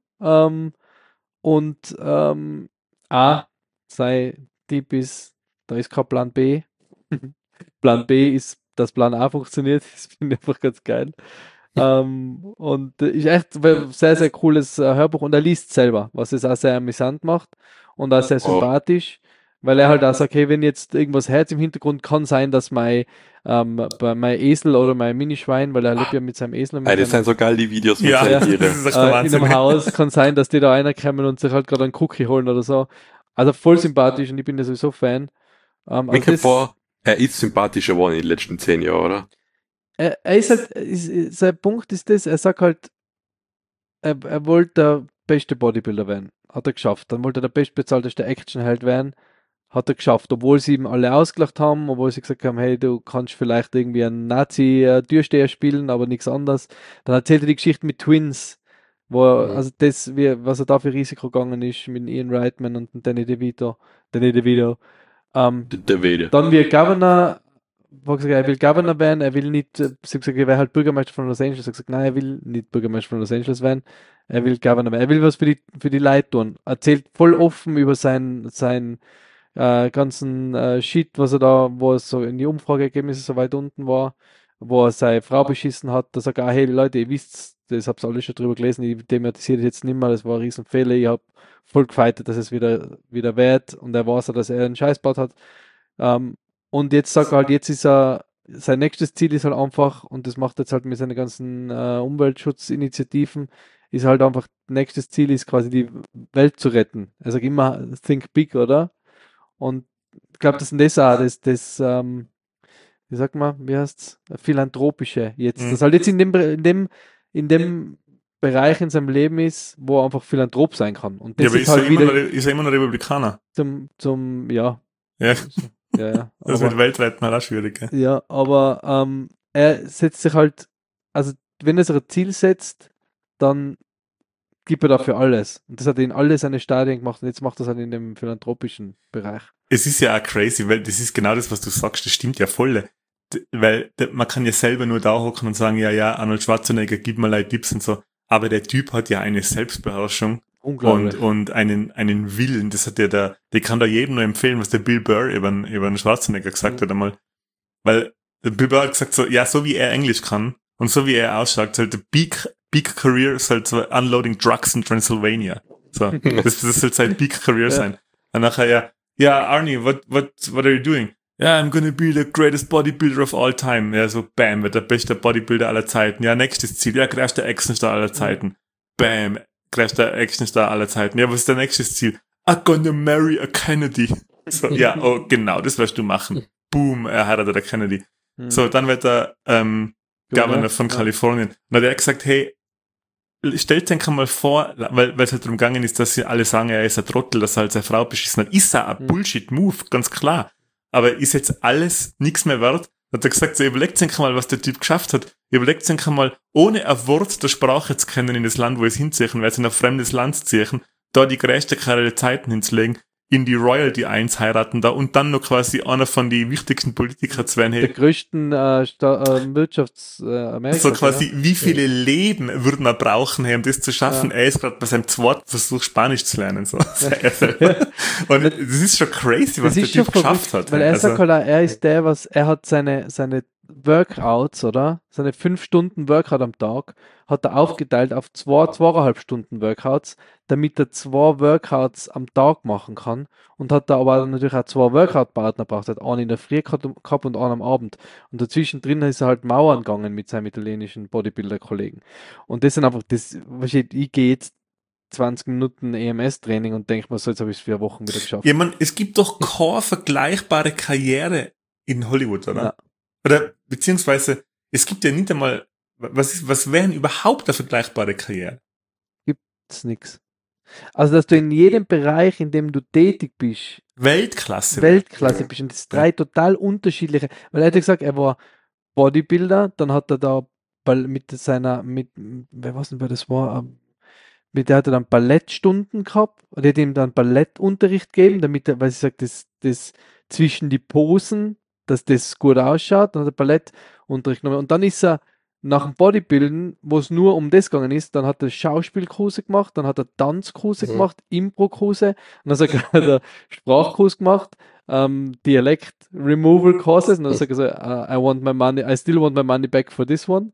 Sein Tipp ist, da ist kein Plan B. Plan B ist, dass Plan A funktioniert. Das finde ich einfach ganz geil. Und ist echt ein sehr, sehr cooles Hörbuch und er liest selber, was es auch sehr amüsant macht und auch sehr sympathisch, weil er halt auch sagt, hey, wenn jetzt irgendwas hört im Hintergrund, kann sein, dass mein Esel oder mein Minischwein, weil er lebt ja mit seinem Esel.
Das sind so geil, die Videos mit
seinen
Tieren.
Das ist echt der
in einem Haus kann sein, dass die da reinkommen und sich halt gerade einen Cookie holen oder so. Also voll sympathisch und ich bin ja sowieso Fan.
Er ist sympathischer geworden in den letzten 10 Jahren, oder?
Er ist halt, sein Punkt ist das, er sagt halt, er wollte der beste Bodybuilder werden. Hat er geschafft. Dann wollte er der bestbezahlteste Actionheld werden. Hat er geschafft. Obwohl sie ihm alle ausgelacht haben, obwohl sie gesagt haben, hey, du kannst vielleicht irgendwie einen Nazi-Türsteher spielen, aber nichts anderes. Dann erzählt er die Geschichte mit Twins, also was er da für Risiko gegangen ist mit Ian Reitman und Danny DeVito. Dann wie Governor, wo gesagt, er will Governor werden, er will nicht, sie hat gesagt, er wäre halt Bürgermeister von Los Angeles, er hat gesagt, nein, er will nicht Bürgermeister von Los Angeles werden, er will Governor werden, er will was für die Leute tun, erzählt voll offen über sein ganzen Shit, wo es so in die Umfrageergebnisse so weit unten war, wo er seine Frau beschissen hat, da sagt er, hey Leute, ihr wisst, das habt ihr alle schon drüber gelesen, ich thematisiere das jetzt nicht mehr, das war ein Riesenfehler, ich habe voll gefeitet, dass es wieder wird und er weiß, dass er einen Scheiß gebaut hat. Und jetzt sagt er halt, sein nächstes Ziel ist halt einfach, und das macht er jetzt halt mit seinen ganzen Umweltschutzinitiativen, ist halt einfach, nächstes Ziel ist quasi die Welt zu retten. Er sagt immer, think big, oder? Und ich glaube, das ist auch wie sagt man, wie heißt's? Philanthropische jetzt. Das halt jetzt in dem Bereich in seinem Leben ist, wo er einfach Philanthrop sein kann. Und das
Ja, aber
ist halt wieder
ist er immer noch Republikaner?
ja.
Ja,
Ja.
das wird weltweit mal auch schwierig. Gell?
Ja, aber er setzt sich halt, also wenn er sich ein Ziel setzt, dann gibt er dafür alles. Und das hat er in alle seine Stadien gemacht und jetzt macht er es halt in dem philanthropischen Bereich.
Es ist ja auch crazy, weil das ist genau das, was du sagst, das stimmt ja voll. Weil man kann ja selber nur da hocken und sagen, ja, Arnold Schwarzenegger, gib mal Tipps und so. Aber der Typ hat ja eine Selbstbeherrschung
Unglaublich.
und einen Willen. Das hat der kann da jedem nur empfehlen, was der Bill Burr über den Schwarzenegger gesagt hat einmal. Weil der Bill Burr hat gesagt so, ja, so wie er Englisch kann und so wie er ausschaut, soll der Big Career ist halt so Unloading Drugs in Transylvania. So, das soll sein Big Career sein. Und nachher Arnie, what are you doing? Ja, I'm gonna be the greatest bodybuilder of all time. Ja, so bam, wird der beste Bodybuilder aller Zeiten. Ja, nächstes Ziel. Ja, größter Actionstar aller Zeiten. Bam, größter Actionstar aller Zeiten. Ja, was ist der nächste Ziel? I'm gonna marry a Kennedy. So, ja, oh, genau, das wirst du machen. Boom, er heiratet der Kennedy. So, dann wird er Governor von Kalifornien. Und dann hat er gesagt, hey, stellt euch mal vor, weil es halt darum gegangen ist, dass sie alle sagen, er ist ein Trottel, dass er halt seine Frau beschissen hat. Ist er ein Bullshit-Move, ganz klar. Aber ist jetzt alles nichts mehr wert? Hat er gesagt, so, überlegt euch mal, was der Typ geschafft hat. Überlegt euch mal, ohne ein Wort der Sprache zu kennen in das Land, wo es hinziehen, weil sie in ein fremdes Land ziehen, da die größte Karriere Zeiten hinzulegen, in die Royalty 1 heiraten da und dann noch quasi einer von die wichtigsten Politiker zu werden.
Der größten Wirtschafts-Amerika.
So quasi, wie viele Leben würde man brauchen, um das zu schaffen? Er ist gerade bei seinem zweiten Versuch, Spanisch zu lernen. So. Und das ist schon crazy, was der Typ geschafft hat.
Weil er sagt halt auch, er ist der, er hat seine Workouts, oder? Seine 5 Stunden Workout am Tag hat er aufgeteilt auf 2,5 Stunden Workouts, damit er 2 Workouts am Tag machen kann und hat da aber natürlich auch 2 Workout-Partner gebraucht. Er hat einen in der Früh gehabt und einen am Abend. Und dazwischen drin ist er halt Mauern gegangen mit seinem italienischen Bodybuilder-Kollegen. Und das sind einfach, ich gehe jetzt 20 Minuten EMS-Training und denke mir so, jetzt habe ich es 4 Wochen wieder geschafft.
Ja, man, es gibt doch keine vergleichbare Karriere in Hollywood, oder?
Ja.
Oder, beziehungsweise, es gibt ja nicht einmal, was wäre denn überhaupt eine vergleichbare Karriere?
Gibt's nix. Also, dass du in jedem Bereich, in dem du tätig bist,
Weltklasse
bist. Und das sind 3 total unterschiedliche, weil er hat gesagt, er war Bodybuilder, dann hat er da wer weiß nicht, wer das war, mit der hat er dann Ballettstunden gehabt, und die hat ihm dann Ballettunterricht gegeben, weil sie sagt, das zwischen die Posen, dass das gut ausschaut, dann hat er Ballettunterricht genommen. Und dann ist er nach dem Bodybuilden, wo es nur um das gegangen ist, dann hat er Schauspielkurse gemacht, dann hat er Tanzkurse gemacht, Impro-Kurse, und dann hat er Sprachkurs gemacht, Dialect Removal Courses, und dann sagt er so, I still want my money back for this one.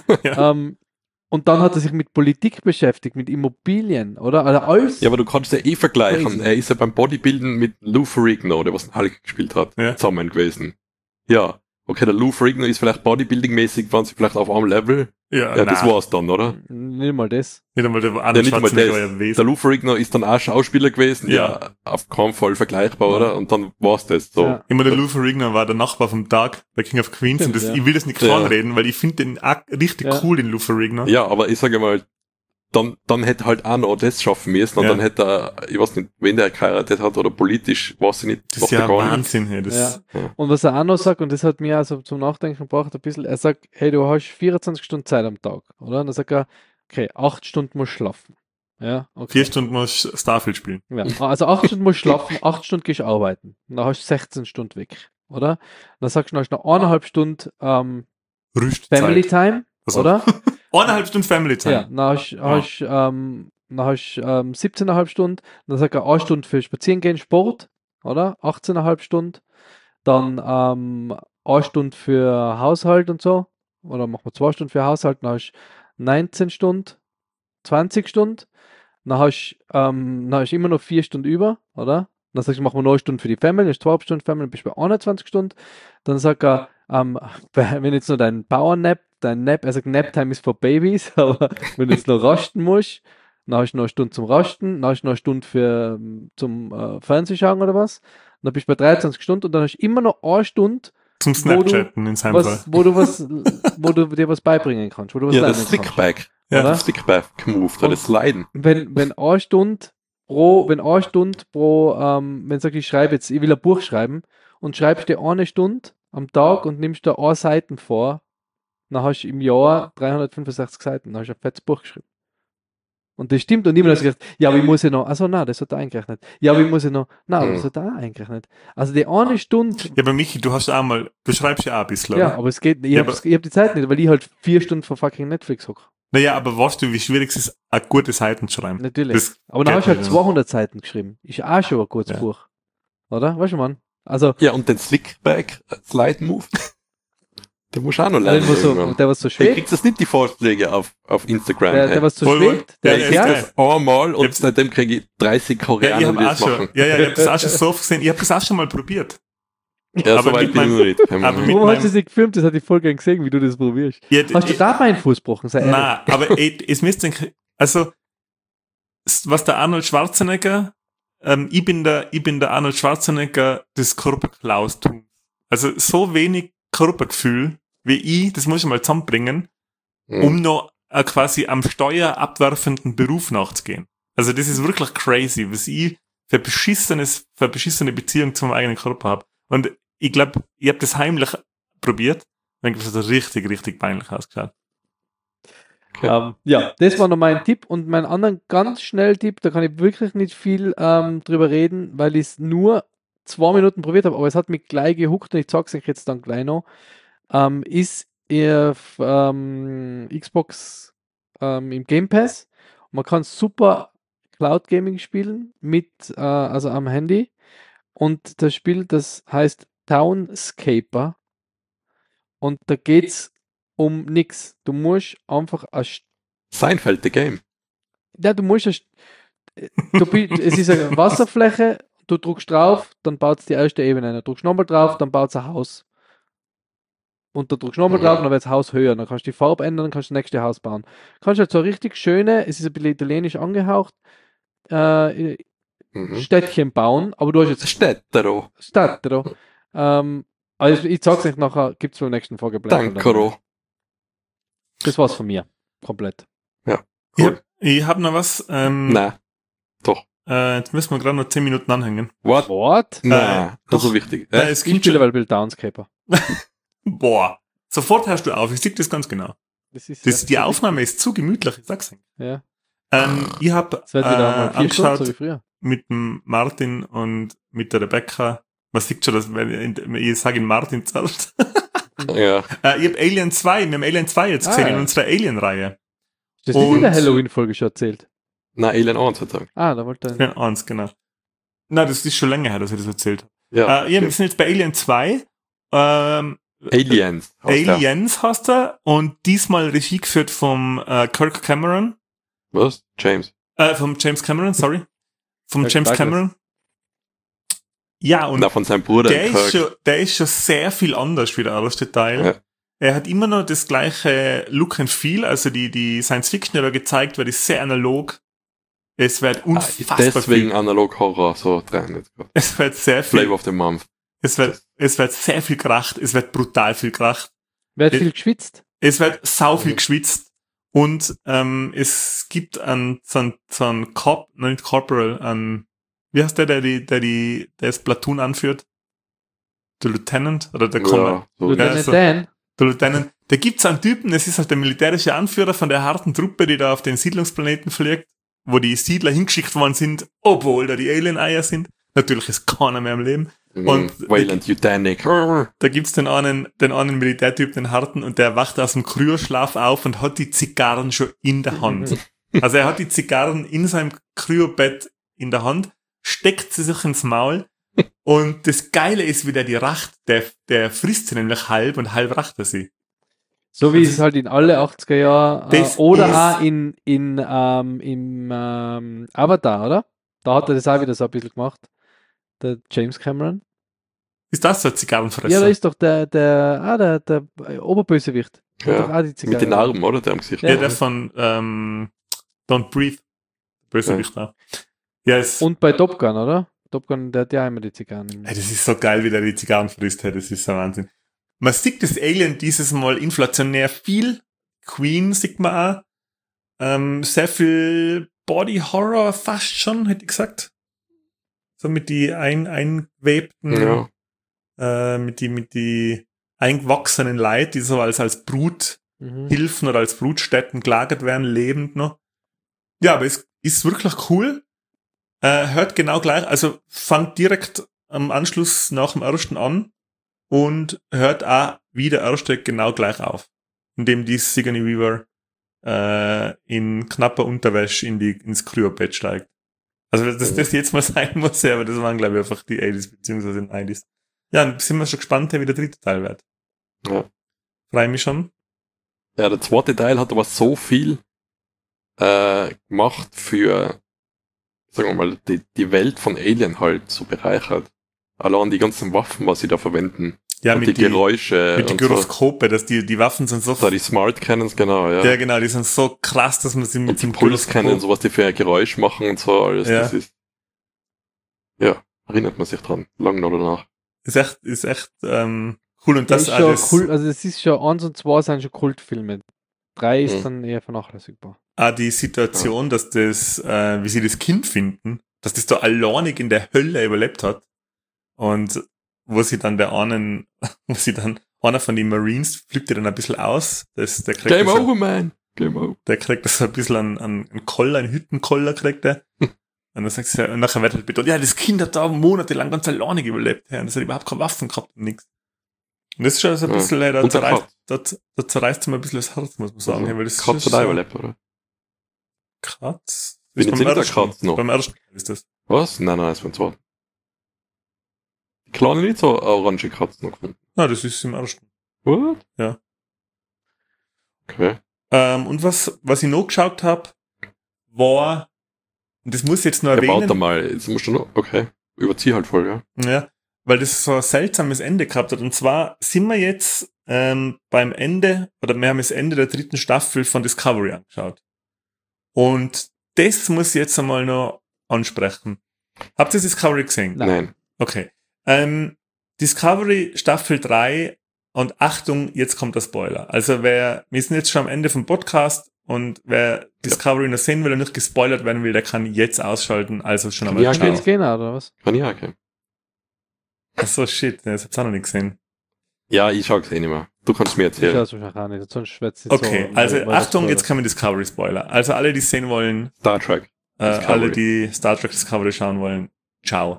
Und dann hat er sich mit Politik beschäftigt, mit Immobilien, oder? Also alles.
Ja, aber du kannst ja vergleichen. Er ist ja beim Bodybuilden mit Lou Ferrigno, der was Hulk gespielt hat, zusammen gewesen. Ja. Okay, der Lou Ferrigno ist vielleicht Bodybuilding-mäßig, waren sie vielleicht auf einem Level. Ja, das war's dann, oder?
Nicht mal das.
Nicht einmal der
Lou Ferrigno ist dann auch Schauspieler gewesen. Ja, auf keinen Fall vergleichbar, oder? Und dann war's das. So.
Ja. Immer der Lou Ferrigno war der Nachbar vom Doug bei King of Queens. Und ich will das nicht reden, weil ich finde den auch richtig cool, den Lou Ferrigno.
Ja, aber ich sage mal, dann hätte halt auch noch das schaffen müssen und dann hätte er, ich weiß nicht, wen der geheiratet hat oder politisch, weiß ich nicht.
Das ist ja Wahnsinn. Hey,
Und was er auch noch sagt, und das hat mir also zum Nachdenken gebracht ein bisschen, er sagt, hey, du hast 24 Stunden Zeit am Tag, oder? Und dann sagt er, okay, 8 Stunden musst du schlafen. Ja, okay.
4 Stunden musst du Starfield spielen.
Ja, also 8 Stunden musst du schlafen, 8 Stunden gehst du arbeiten. Und dann hast du 16 Stunden weg, oder? Und dann sagst du, dann hast du noch 1,5 Stunden Family Time, oder?
1,5 Stunden Family Time.
Ja, dann hast du 17,5 Stunden, dann sagt er 1 Stunde für Spazieren gehen, Sport, oder? 18,5 Stunden. Dann 1 Stunde für Haushalt und so. Oder machen wir 2 Stunden für Haushalt, dann hast du 19 Stunden, 20 Stunden. Dann hast du immer noch 4 Stunden über, oder? Dann sagst du, machen wir 9 Stunden für die Family, dann hast du 2 Stunden Family, dann bist du bei 21 Stunden. Dann sagt er, wenn jetzt noch dein Powernap, er sagt, Naptime ist for Babies, aber wenn du jetzt noch rasten musst, dann hast du noch eine Stunde zum Rasten, dann hast du noch eine Stunde zum Fernsehschauen oder was. Dann bist du bei 23 Stunden und dann hast du immer noch 1 Stunde
Zum Snapchatten in seinem Fall.
wo du dir was beibringen kannst, wo du was
Ja,
lernen
das
kannst.
Slickback.
Ja.
Der Slickback-Move, das Sliden.
Wenn eine Stunde pro, wenn sag ich schreibe jetzt, ich will ein Buch schreiben und schreibst dir eine Stunde am Tag und nimmst da eine Seiten vor, dann hast du im Jahr 365 Seiten, dann hast du ein fettes Buch geschrieben. Und das stimmt, und immer hast du gesagt, ja, aber ich muss ja noch, also nein, das hat er eingerechnet. Ja, aber ich muss ja noch, nein, aber das hat er auch eingerechnet. Also die eine Stunde,
Ja, aber Michi, du schreibst ja auch ein bisschen,
ja,
oder?
aber es geht, ich
Ja,
hab die Zeit nicht, weil ich halt 4 Stunden vor fucking Netflix hocke.
Naja, aber weißt du, wie schwierig es ist, eine gute Seiten zu schreiben?
Natürlich.
Das
Aber dann
geht
hast du halt
nicht.
200 Seiten geschrieben. Ist auch schon ein gutes
Ja.
Buch. Oder? Weißt du, Mann? Also,
Ja, und den Slickback-Slide-Move, den musst du auch noch
der
lernen.
was so
Du
schwebt,
kriegst das nicht die Vorschläge auf Instagram.
der was so
Voll,
schwebt, der
ja,
ich
ja,
krieg
ist
fährt.
das einmal und
Ich-
seitdem kriege ich 30
Ja,
Koreaner,
ich
die
habe auch
das
schon,
machen.
ich habe das auch schon so oft gesehen. Ich habe das auch schon mal probiert.
Ja,
aber
so weit
mit
bin ich
meinem-
noch nicht.
aber mit
Warum hast
meinem-
du das nicht gefilmt? Das hat ich voll gern gesehen, wie du das probierst.
Ja,
Hast du da meinen Fuß gebrochen? Sei ehrlich.
Nein, aber es müsste, also, was der Arnold Schwarzenegger, ich bin der Arnold Schwarzenegger des Körperklaustums. Also, so wenig Körpergefühl wie ich, das muss ich mal zusammenbringen, um noch quasi am Steuer abwerfenden Beruf nachzugehen. Also, das ist wirklich crazy, was ich für beschissene Beziehung zu meinem eigenen Körper habe. Und ich glaube, ich habe das heimlich probiert. Dann hat es richtig, richtig peinlich ausgeschaut.
Ja, das war noch mein Tipp. Und mein anderen ganz schnell Tipp, da kann ich wirklich nicht viel drüber reden, weil ich es nur 2 Minuten probiert habe, aber es hat mich gleich gehuckt und ich zeige es euch jetzt dann gleich noch. Ist auf Xbox im Game Pass. Man kann super Cloud Gaming spielen also am Handy. Und das Spiel, das heißt Townscaper. Und da geht's um nichts. Du musst einfach
Seinfeld, the game.
ja, es ist eine Wasserfläche, du drückst drauf, dann baut es die erste Ebene ein. Du drückst nochmal drauf, dann baut es ein Haus. Und du drückst nochmal drauf, dann wird das Haus höher. Dann kannst du die Farbe ändern, dann kannst du das nächste Haus bauen. Kannst halt so richtig schöne, es ist ein bisschen italienisch angehaucht, Städtchen bauen, aber du hast jetzt
Städtero.
Städtero. Also ich sag's euch nachher, gibt's beim nächsten Folge.
Dankero.
Das war's von mir. Komplett.
Cool.
Ich hab noch was.
Nein. Doch.
Jetzt müssen wir gerade noch 10 Minuten anhängen.
What?
What?
Nein. Das ist
doch.
so wichtig.
Es
Ich
gibt
spiele
schon,
weil Bill Downscaper.
boah, sofort hörst du auf. Ich sehe das ganz genau. Die Aufnahme ist zu gemütlich, ich sag's nicht.
Ja.
Ich habe
Das wird wieder mal 4 Stunden, so wie
angeschaut
früher.
mit dem Martin und mit der Rebecca. Man sieht schon, dass ich sage ihn Martin zuerst.
Ja.
Ich habe Alien 2, wir haben Alien 2 jetzt gesehen
Ah, ja.
in unserer Alien-Reihe.
Das ist nicht in der
Und-
Halloween-Folge schon erzählt.
Nein, Alien 1 hat er.
Ah, da wollte er.
Ja, eins, genau. Nein, das ist schon länger her, dass ich das erzählt habe.
Ja.
Wir sind jetzt bei Alien 2.
Aliens. heißt der.
Aliens heißt er und diesmal Regie geführt vom Kirk Cameron.
Was? James.
Vom James Cameron, sorry. Vom
Kirk
James
Douglas.
Cameron. Ja, und
Na, von seinem Bruder.
der ist schon sehr viel anders wie der erste Teil.
Ja.
Er hat immer noch das gleiche Look and Feel, also die Science Fiction, die da gezeigt wird, ist sehr analog. Es wird unfassbar
Deswegen
viel.
Analog Horror so dran. Jetzt grad.
Es wird sehr viel.
Flavor of the Month.
Es wird sehr viel kracht. Es wird brutal viel kracht.
Wer hat viel geschwitzt?
Es wird sau viel geschwitzt. Und es gibt so einen nicht Corporal, wie heißt der das Platoon anführt? Der Lieutenant oder der
Ja, so.
Lieutenant
so.
Dan?
Der Lieutenant. Da gibt's einen Typen, das ist halt der militärische Anführer von der harten Truppe, die da auf den Siedlungsplaneten fliegt, wo die Siedler hingeschickt worden sind, obwohl da die Alien-Eier sind. Natürlich ist keiner mehr am Leben. Und
Wayland Eugenic.
da gibt's den einen Militärtyp, den harten, und der wacht aus dem Kryoschlaf auf und hat die Zigarren schon in der Hand. Also er hat die Zigarren in seinem Kryobett in der Hand, steckt sie sich ins Maul, und das Geile ist, wie der die racht, der frisst sie nämlich halb und halb racht er sie.
So wie es halt in alle 80er Jahren
Das
oder
ist-
auch im Avatar, oder? Da hat er das auch wieder so ein bisschen gemacht. Der James Cameron.
Ist das so ein Zigarrenfresser?
Ja, da ist doch der Oberbösewicht. Der hat
Ja,
doch auch die
mit
Zigarre.
den Armen, oder? Der am Gesicht.
Ja, der von Don't Breathe. Bösewicht da. Ja,
Und bei Top Gun, oder? Top Gun, der hat ja immer die Zigarren.
Hey, das ist so geil, wie der die Zigarren frisst. Hey, das ist so Wahnsinn. man sieht das Alien dieses Mal inflationär viel. Queen sieht man auch. Sehr viel Body Horror fast schon, hätte ich gesagt. So mit die einwebten, mit die eingewachsenen Leute, die so als Bruthilfen oder als Brutstätten gelagert werden, lebend noch. Ja, aber es ist wirklich cool. Hört genau gleich, also fängt direkt am Anschluss nach dem ersten an und hört auch wie der erste genau gleich auf. Indem die Sigourney Weaver in knapper Unterwäsche ins Kryobett steigt. Also dass das jetzt mal sein muss, ja, aber das waren glaube ich einfach die 80s beziehungsweise die 90s. Ja, dann sind wir schon gespannt, wie der dritte Teil wird.
Ja.
Freue mich schon.
Ja, der zweite Teil hat aber so viel gemacht für, sagen wir mal, die Welt von Alien halt so bereichert. Allein die ganzen Waffen, was sie da verwenden.
Ja,
und
mit
die Geräusche.
Mit den Gyroskope, dass die Waffen sind so...
Da die Smart Cannons, genau, ja.
Ja, genau, die sind so krass, dass man sie mit
dem Pulse Cannon, so was die für ein Geräusch machen und so alles.
Ja.
Das ist, ja, erinnert man sich dran, lang noch danach.
Ist echt cool und das
ist
alles...
Cool, also es ist schon, 1 und 2 sind schon Kultfilme. 3 ist dann eher vernachlässigbar.
Die Situation, dass das, wie sie das Kind finden, dass das da alleinig in der Hölle überlebt hat und wo sie dann einer von den Marines flippt ihr dann ein bisschen aus. Der kriegt
Game over, man! Game over.
Der kriegt das ein bisschen an Koller, einen Hüttenkoller kriegt er. Und dann sagt sie, und nachher wird halt betont, ja, das Kind hat da monatelang ganz alleinig überlebt, ja, und das hat überhaupt keine Waffen gehabt und nichts. Und das ist schon so ein bisschen, da zerreißt mir ein bisschen das Herz, muss man sagen.
Also,
weil das
Katz
ist
hat auch überlebt, oder?
Katz?
Bin jetzt nicht der Katz noch.
Beim ersten ist das.
Was? Nein, das ist beim zweiten. Die kleine nicht so orange Katze noch gefunden.
Ah, das ist im ersten.
What?
Ja.
Okay.
Und was ich noch geschaut habe, war, und das muss ich jetzt noch erwähnen.
Warte mal, jetzt musst du noch, okay. Überzieh halt voll, ja.
Ja, weil das so ein seltsames Ende gehabt hat. Und zwar sind wir jetzt beim Ende, oder wir haben das Ende der 3. Staffel von Discovery angeschaut. Und das muss ich jetzt einmal noch ansprechen. Habt ihr Discovery gesehen?
Nein.
Okay. Discovery Staffel 3 und Achtung, jetzt kommt der Spoiler. Also wir sind jetzt schon am Ende vom Podcast und wer Discovery noch sehen will und nicht gespoilert werden will, der kann jetzt ausschalten, also schon einmal
schauen. Jetzt gehen, oder was?
Kann ich auch gehen.
Ach so, shit, das hab's auch noch nicht gesehen.
Ja, ich schaue es eh nicht mehr. Du kannst mir erzählen.
Ich schaue es auch nicht, sonst schwätze ich
okay,
so.
Also Achtung, jetzt kommen Discovery-Spoiler. Also alle, die sehen wollen,
Star Trek.
alle, die Star Trek Discovery schauen wollen, ciao.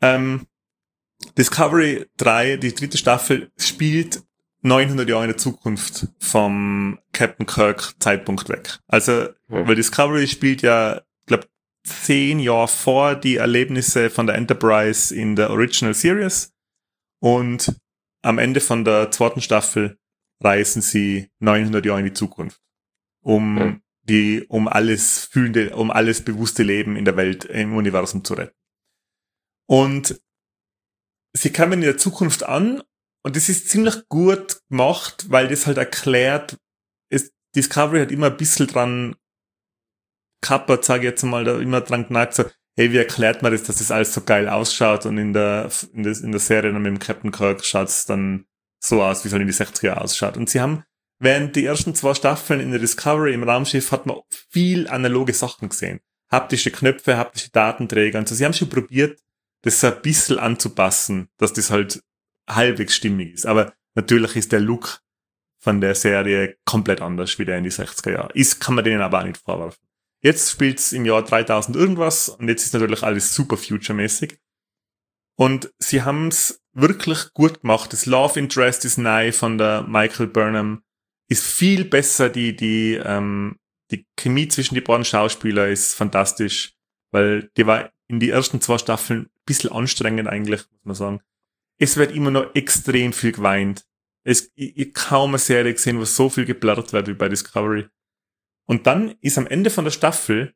Discovery 3, die 3. Staffel, spielt 900 Jahre in der Zukunft vom Captain Kirk Zeitpunkt weg. Also, weil Discovery spielt ja, ich glaube, 10 Jahre vor die Erlebnisse von der Enterprise in der Original Series und am Ende von der 2. Staffel reisen sie 900 Jahre in die Zukunft, um alles fühlende, um alles bewusste Leben in der Welt, im Universum zu retten. Und sie kamen in der Zukunft an und das ist ziemlich gut gemacht, weil das halt erklärt, Discovery hat immer ein bisschen dran kappert, sage ich jetzt mal, da immer dran genagt, so, hey, wie erklärt man das, dass das alles so geil ausschaut und in der Serie dann mit dem Captain Kirk schaut es dann so aus, wie es halt in die 60er ausschaut. Und sie haben, während die ersten 2 Staffeln in der Discovery im Raumschiff hat man viel analoge Sachen gesehen. Haptische Knöpfe, haptische Datenträger und so. Sie haben schon probiert, das so ein bisschen anzupassen, dass das halt halbwegs stimmig ist. Aber natürlich ist der Look von der Serie komplett anders wie der in die 60er Jahre. Kann man denen aber auch nicht vorwerfen. Jetzt spielt's im Jahr 3000 irgendwas und jetzt ist natürlich alles super future-mäßig. Und sie haben's wirklich gut gemacht. Das Love Interest ist neu von der Michael Burnham. Ist viel besser. Die Chemie zwischen die beiden Schauspieler ist fantastisch, weil die war in die ersten 2 Staffeln ein bisschen anstrengend eigentlich, muss man sagen. Es wird immer noch extrem viel geweint. Ich kaum eine Serie gesehen, wo so viel geblurrt wird wie bei Discovery. Und dann ist am Ende von der Staffel,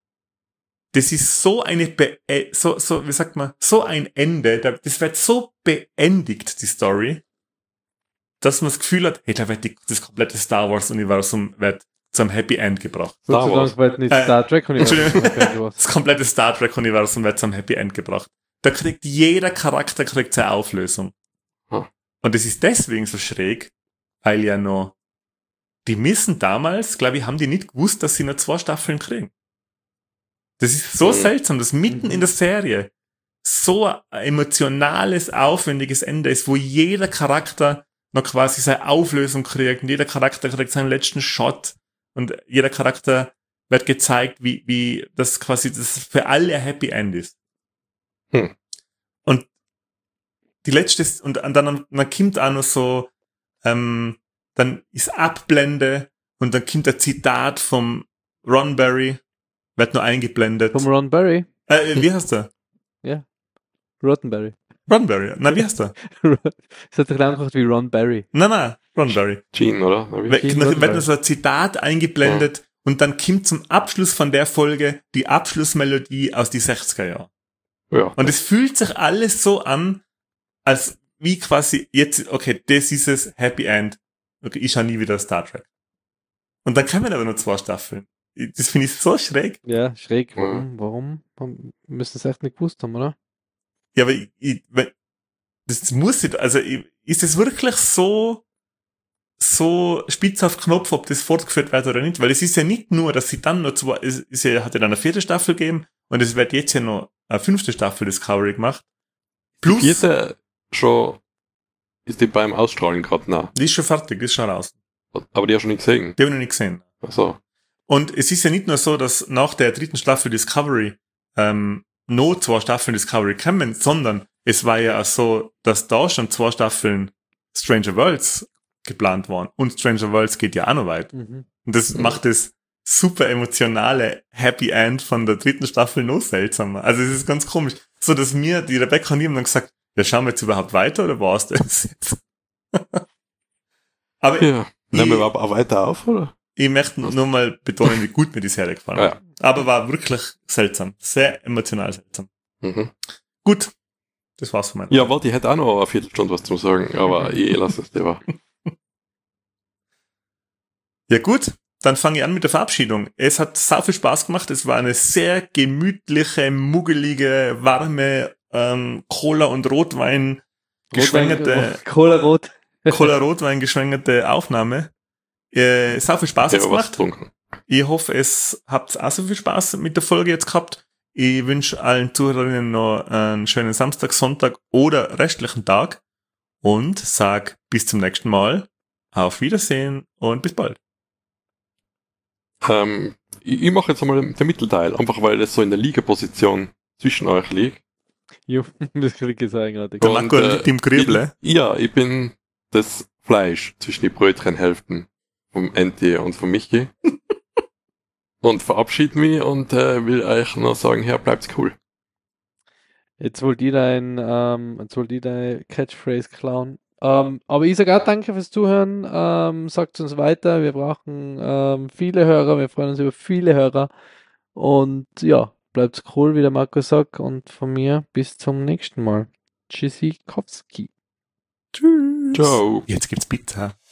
das ist so wie sagt man, so ein Ende, das wird so beendigt, die Story, dass man das Gefühl hat, hey, da wird das komplette Star Wars Universum wird zum Happy End gebracht.
Star Wars wird nicht Star Trek Universum.
Das komplette Star Trek Universum wird zum Happy End gebracht. Da kriegt jeder Charakter seine Auflösung. Und es ist deswegen so schräg, weil ja noch, die müssen damals, glaube ich, haben die nicht gewusst, dass sie noch 2 Staffeln kriegen. Das ist so seltsam, dass mitten in der Serie so ein emotionales, aufwendiges Ende ist, wo jeder Charakter noch quasi seine Auflösung kriegt und jeder Charakter kriegt seinen letzten Shot und jeder Charakter wird gezeigt, wie das quasi das für alle ein Happy End ist. Und die letzte, und dann kommt auch noch so, dann ist Abblende und dann kommt ein Zitat vom Ron Barry, wird nur eingeblendet.
Vom Ron Barry?
Wie heißt der?
Ja. Roddenberry.
Ron Barry. Na, wie heißt der?
Es hat doch einfach wie Ron Barry.
Nein, Ron Barry.
Gene, oder?
Wird nur so ein Zitat eingeblendet und dann kommt zum Abschluss von der Folge die Abschlussmelodie aus die 60er Jahren.
Ja.
Und es fühlt sich alles so an, als wie quasi jetzt, okay, das ist es, Happy End. Okay, ich schaue nie wieder Star Trek. Und dann kommen aber nur 2 Staffeln. Das finde ich so schräg.
Ja, schräg. Warum? Wir müssen es echt nicht gewusst haben, oder?
Ja, aber das muss nicht, also ist es wirklich so spitz auf Knopf, ob das fortgeführt wird oder nicht? Weil es ist ja nicht nur, dass sie dann noch hat ja dann eine 4. Staffel gegeben und es wird jetzt ja noch eine 5. Staffel Discovery gemacht. Plus.
Die 4. schon, ist die beim Ausstrahlen gerade nah.
Die ist schon fertig, die ist schon raus.
Aber die hast du nicht gesehen.
Die habe ich noch nicht gesehen.
Ach so.
Und es ist ja nicht nur so, dass nach der 3. Staffel Discovery noch 2 Staffeln Discovery kommen, sondern es war ja auch so, dass da schon 2 Staffeln Stranger Worlds geplant waren. Und Stranger Worlds geht ja auch noch weit. Und das macht das super emotionale Happy End von der 3. Staffel noch seltsamer. Also es ist ganz komisch. So, dass mir, die Rebecca und ich haben dann gesagt, ja, schauen wir jetzt überhaupt weiter oder war's das jetzt? Aber
ja. Nehmen wir überhaupt auch weiter auf, oder?
Ich möchte nur mal betonen, wie gut mir die Serie gefallen hat.
Ja.
Aber war wirklich seltsam. Sehr emotional seltsam. Gut. Das war's von meiner.
Ja, warte, ich hätte auch noch eine Viertelstunde was zu sagen, aber ich lasse es lieber.
Ja gut, dann fange ich an mit der Verabschiedung. Es hat sau viel Spaß gemacht. Es war eine sehr gemütliche, muggelige, warme Cola- und Rotwein geschwängerte Cola-Rotwein geschwängerte Aufnahme. Sau viel Spaß jetzt gemacht. Ich hoffe, es habt auch so viel Spaß mit der Folge jetzt gehabt. Ich wünsche allen Zuhörerinnen noch einen schönen Samstag, Sonntag oder restlichen Tag und sag bis zum nächsten Mal. Auf Wiedersehen und bis bald.
Ich mache jetzt einmal den Mittelteil, einfach weil das so in der Liga-Position zwischen euch liegt.
Jo, das krieg ich sagen gerade.
Der Marco liegt im Grüble.
Ich bin das Fleisch zwischen die Brötchenhälften vom Enti und vom Michi. Und verabschiede mich und will euch noch sagen, ja, bleibt's cool.
Jetzt wollte ich deine Catchphrase klauen. Aber ich sage auch danke fürs Zuhören. Sagt uns weiter. Wir brauchen viele Hörer. Wir freuen uns über viele Hörer. Und ja, bleibt's cool, wie der Marco sagt. Und von mir bis zum nächsten Mal. Tschüssikowski.
Tschüss.
Ciao.
Jetzt gibt's Pizza.